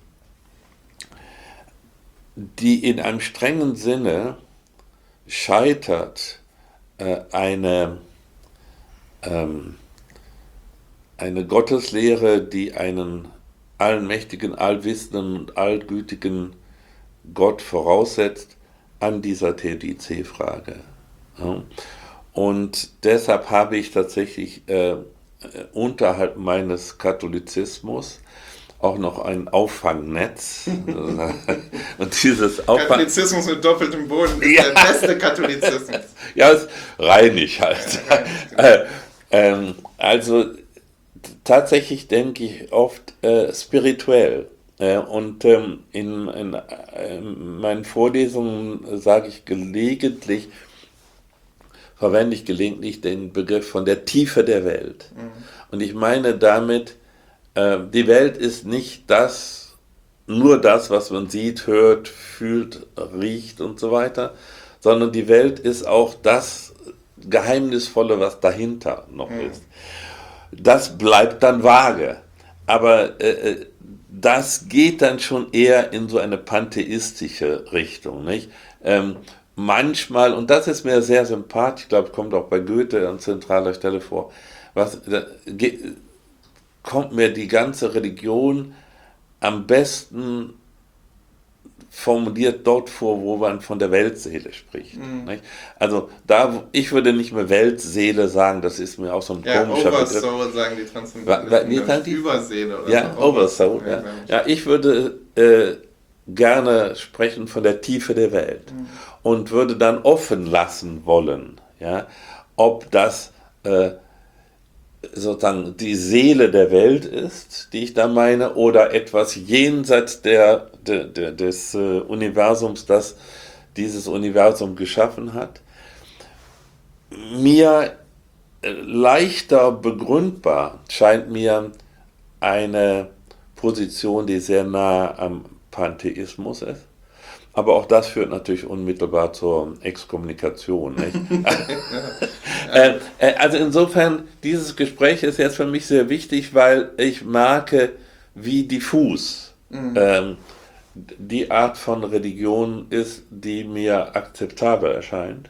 die in einem strengen Sinne scheitert äh, eine ähm, eine Gotteslehre, die einen allmächtigen, allwissenden und allgütigen Gott voraussetzt, an dieser Theodizee-Frage. Ja. Und deshalb habe ich tatsächlich äh, unterhalb meines Katholizismus auch noch ein Auffangnetz. Und dieses Auffang- Katholizismus mit doppeltem Boden ist ja. der beste Katholizismus. Ja, ist reinig halt. äh, ähm, also tatsächlich denke ich oft äh, spirituell. Äh, und ähm, in, in, in meinen Vorlesungen sage ich gelegentlich, verwende ich gelegentlich den Begriff von der Tiefe der Welt. Mhm. Und ich meine damit, äh, die Welt ist nicht das, nur das, was man sieht, hört, fühlt, riecht und so weiter, sondern die Welt ist auch das Geheimnisvolle, was dahinter noch mhm. ist. Das bleibt dann vage, aber äh, das geht dann schon eher in so eine pantheistische Richtung, nicht? Ähm, manchmal, und das ist mir sehr sympathisch, ich glaube, kommt auch bei Goethe an zentraler Stelle vor, was, da, ge, kommt mir die ganze Religion am besten formuliert dort vor, wo man von der Weltseele spricht. Mhm. Nicht? Also da, ich würde nicht mehr Weltseele sagen, das ist mir auch so ein ja, komischer Begriff. Oversoul sagen die Transzendentalisten. Wie sagen die? Überseele oder ja, so. Oversoul. Ja, ja. ja, ich würde äh, gerne sprechen von der Tiefe der Welt mhm. und würde dann offen lassen wollen, ja, ob das äh, sozusagen die Seele der Welt ist, die ich da meine, oder etwas jenseits der, de, de, des äh, Universums, das dieses Universum geschaffen hat. Mir äh, leichter begründbar scheint mir eine Position, die sehr nah am Pantheismus ist. Aber auch das führt natürlich unmittelbar zur Exkommunikation. Nicht? äh, äh, also insofern, dieses Gespräch ist jetzt für mich sehr wichtig, weil ich merke, wie diffus mhm. ähm, die Art von Religion ist, die mir akzeptabel erscheint.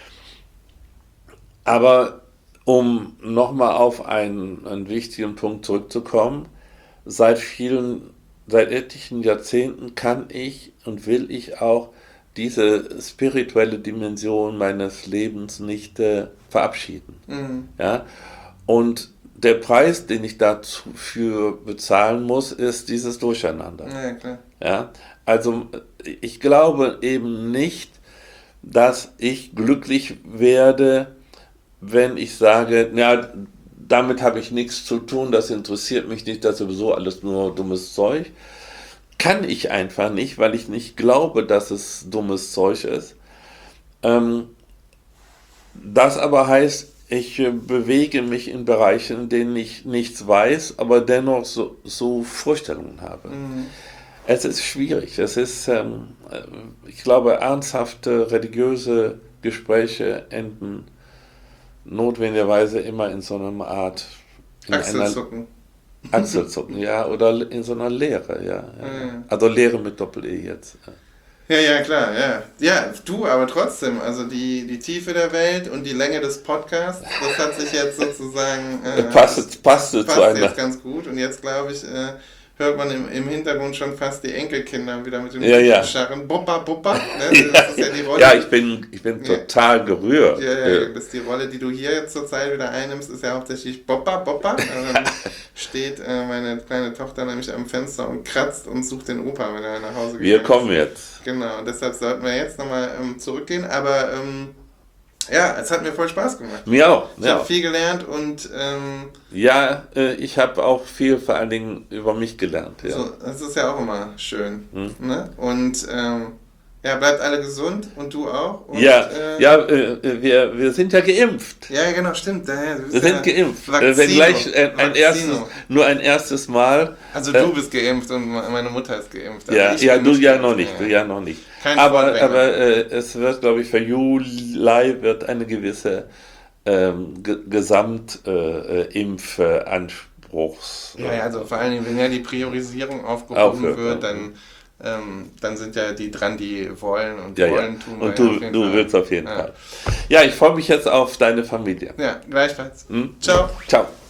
Aber um nochmal auf einen, einen wichtigen Punkt zurückzukommen, seit vielen Seit etlichen Jahrzehnten kann ich und will ich auch diese spirituelle Dimension meines Lebens nicht äh, verabschieden. Mhm. Ja? Und der Preis, den ich dafür bezahlen muss, ist dieses Durcheinander. Ja, klar. Ja? Also ich glaube eben nicht, dass ich glücklich werde, wenn ich sage, ja, damit habe ich nichts zu tun, das interessiert mich nicht, das ist sowieso alles nur dummes Zeug. Kann ich einfach nicht, weil ich nicht glaube, dass es dummes Zeug ist. Ähm, das aber heißt, ich äh, bewege mich in Bereichen, in denen ich nichts weiß, aber dennoch so, so Vorstellungen habe. Mhm. Es ist schwierig. Es ist, ähm, ich glaube, ernsthafte religiöse Gespräche enden notwendigerweise immer in so einer Art Achselzucken. Achselzucken, ja, oder in so einer Leere, ja. ja. ja. Also Leere mit Doppel-E jetzt. Ja, ja, klar, ja. Ja, du, aber trotzdem, also die, die Tiefe der Welt und die Länge des Podcasts, das hat sich jetzt sozusagen... Äh, passt passt, passt zu einer. Jetzt ganz gut und jetzt, glaube ich... Äh, hört man im, im Hintergrund schon fast die Enkelkinder wieder mit dem ja, ja. Scharren. Boppa, Boppa. Ne? Das ist ja die Rolle. Ja, ich bin, ich bin ja. total gerührt. Ja, ja, ja, das ist die Rolle, die du hier jetzt zur Zeit wieder einnimmst, ist ja hauptsächlich Boppa, Boppa. Also dann steht äh, meine kleine Tochter nämlich am Fenster und kratzt und sucht den Opa, wenn er nach Hause geht. Wir kommen jetzt. Genau, und deshalb sollten wir jetzt nochmal ähm, zurückgehen, aber ähm, ja, es hat mir voll Spaß gemacht. Mir auch. Ich habe viel gelernt und... Ähm, ja, äh, ich habe auch viel vor allen Dingen über mich gelernt. Ja. So, das ist ja auch immer schön. Hm. Ne? Und ähm, ja, bleibt alle gesund und du auch. Und, ja, äh, ja äh, wir, wir sind ja geimpft. Ja, genau, stimmt. Ja, wir sind ja geimpft. Vaccino. Wenn gleich ein, ein erstes, nur ein erstes Mal. Also du äh, bist geimpft und meine Mutter ist geimpft. Ja, ja du ja noch nicht. Du ja noch nicht. Kein aber aber äh, es wird, glaube ich, für Juli wird eine gewisse ähm, G- Gesamtimpfanspruchs. Äh, ja, ja, also vor allen Dingen, wenn ja die Priorisierung aufgehoben Aufhört, wird, dann, ähm, dann sind ja die dran, die wollen und ja, wollen ja. tun. Und du, ja du willst auf jeden ja. Fall. Ja, ich freue mich jetzt auf deine Familie. Ja, gleichfalls. Hm? Ciao. Ciao.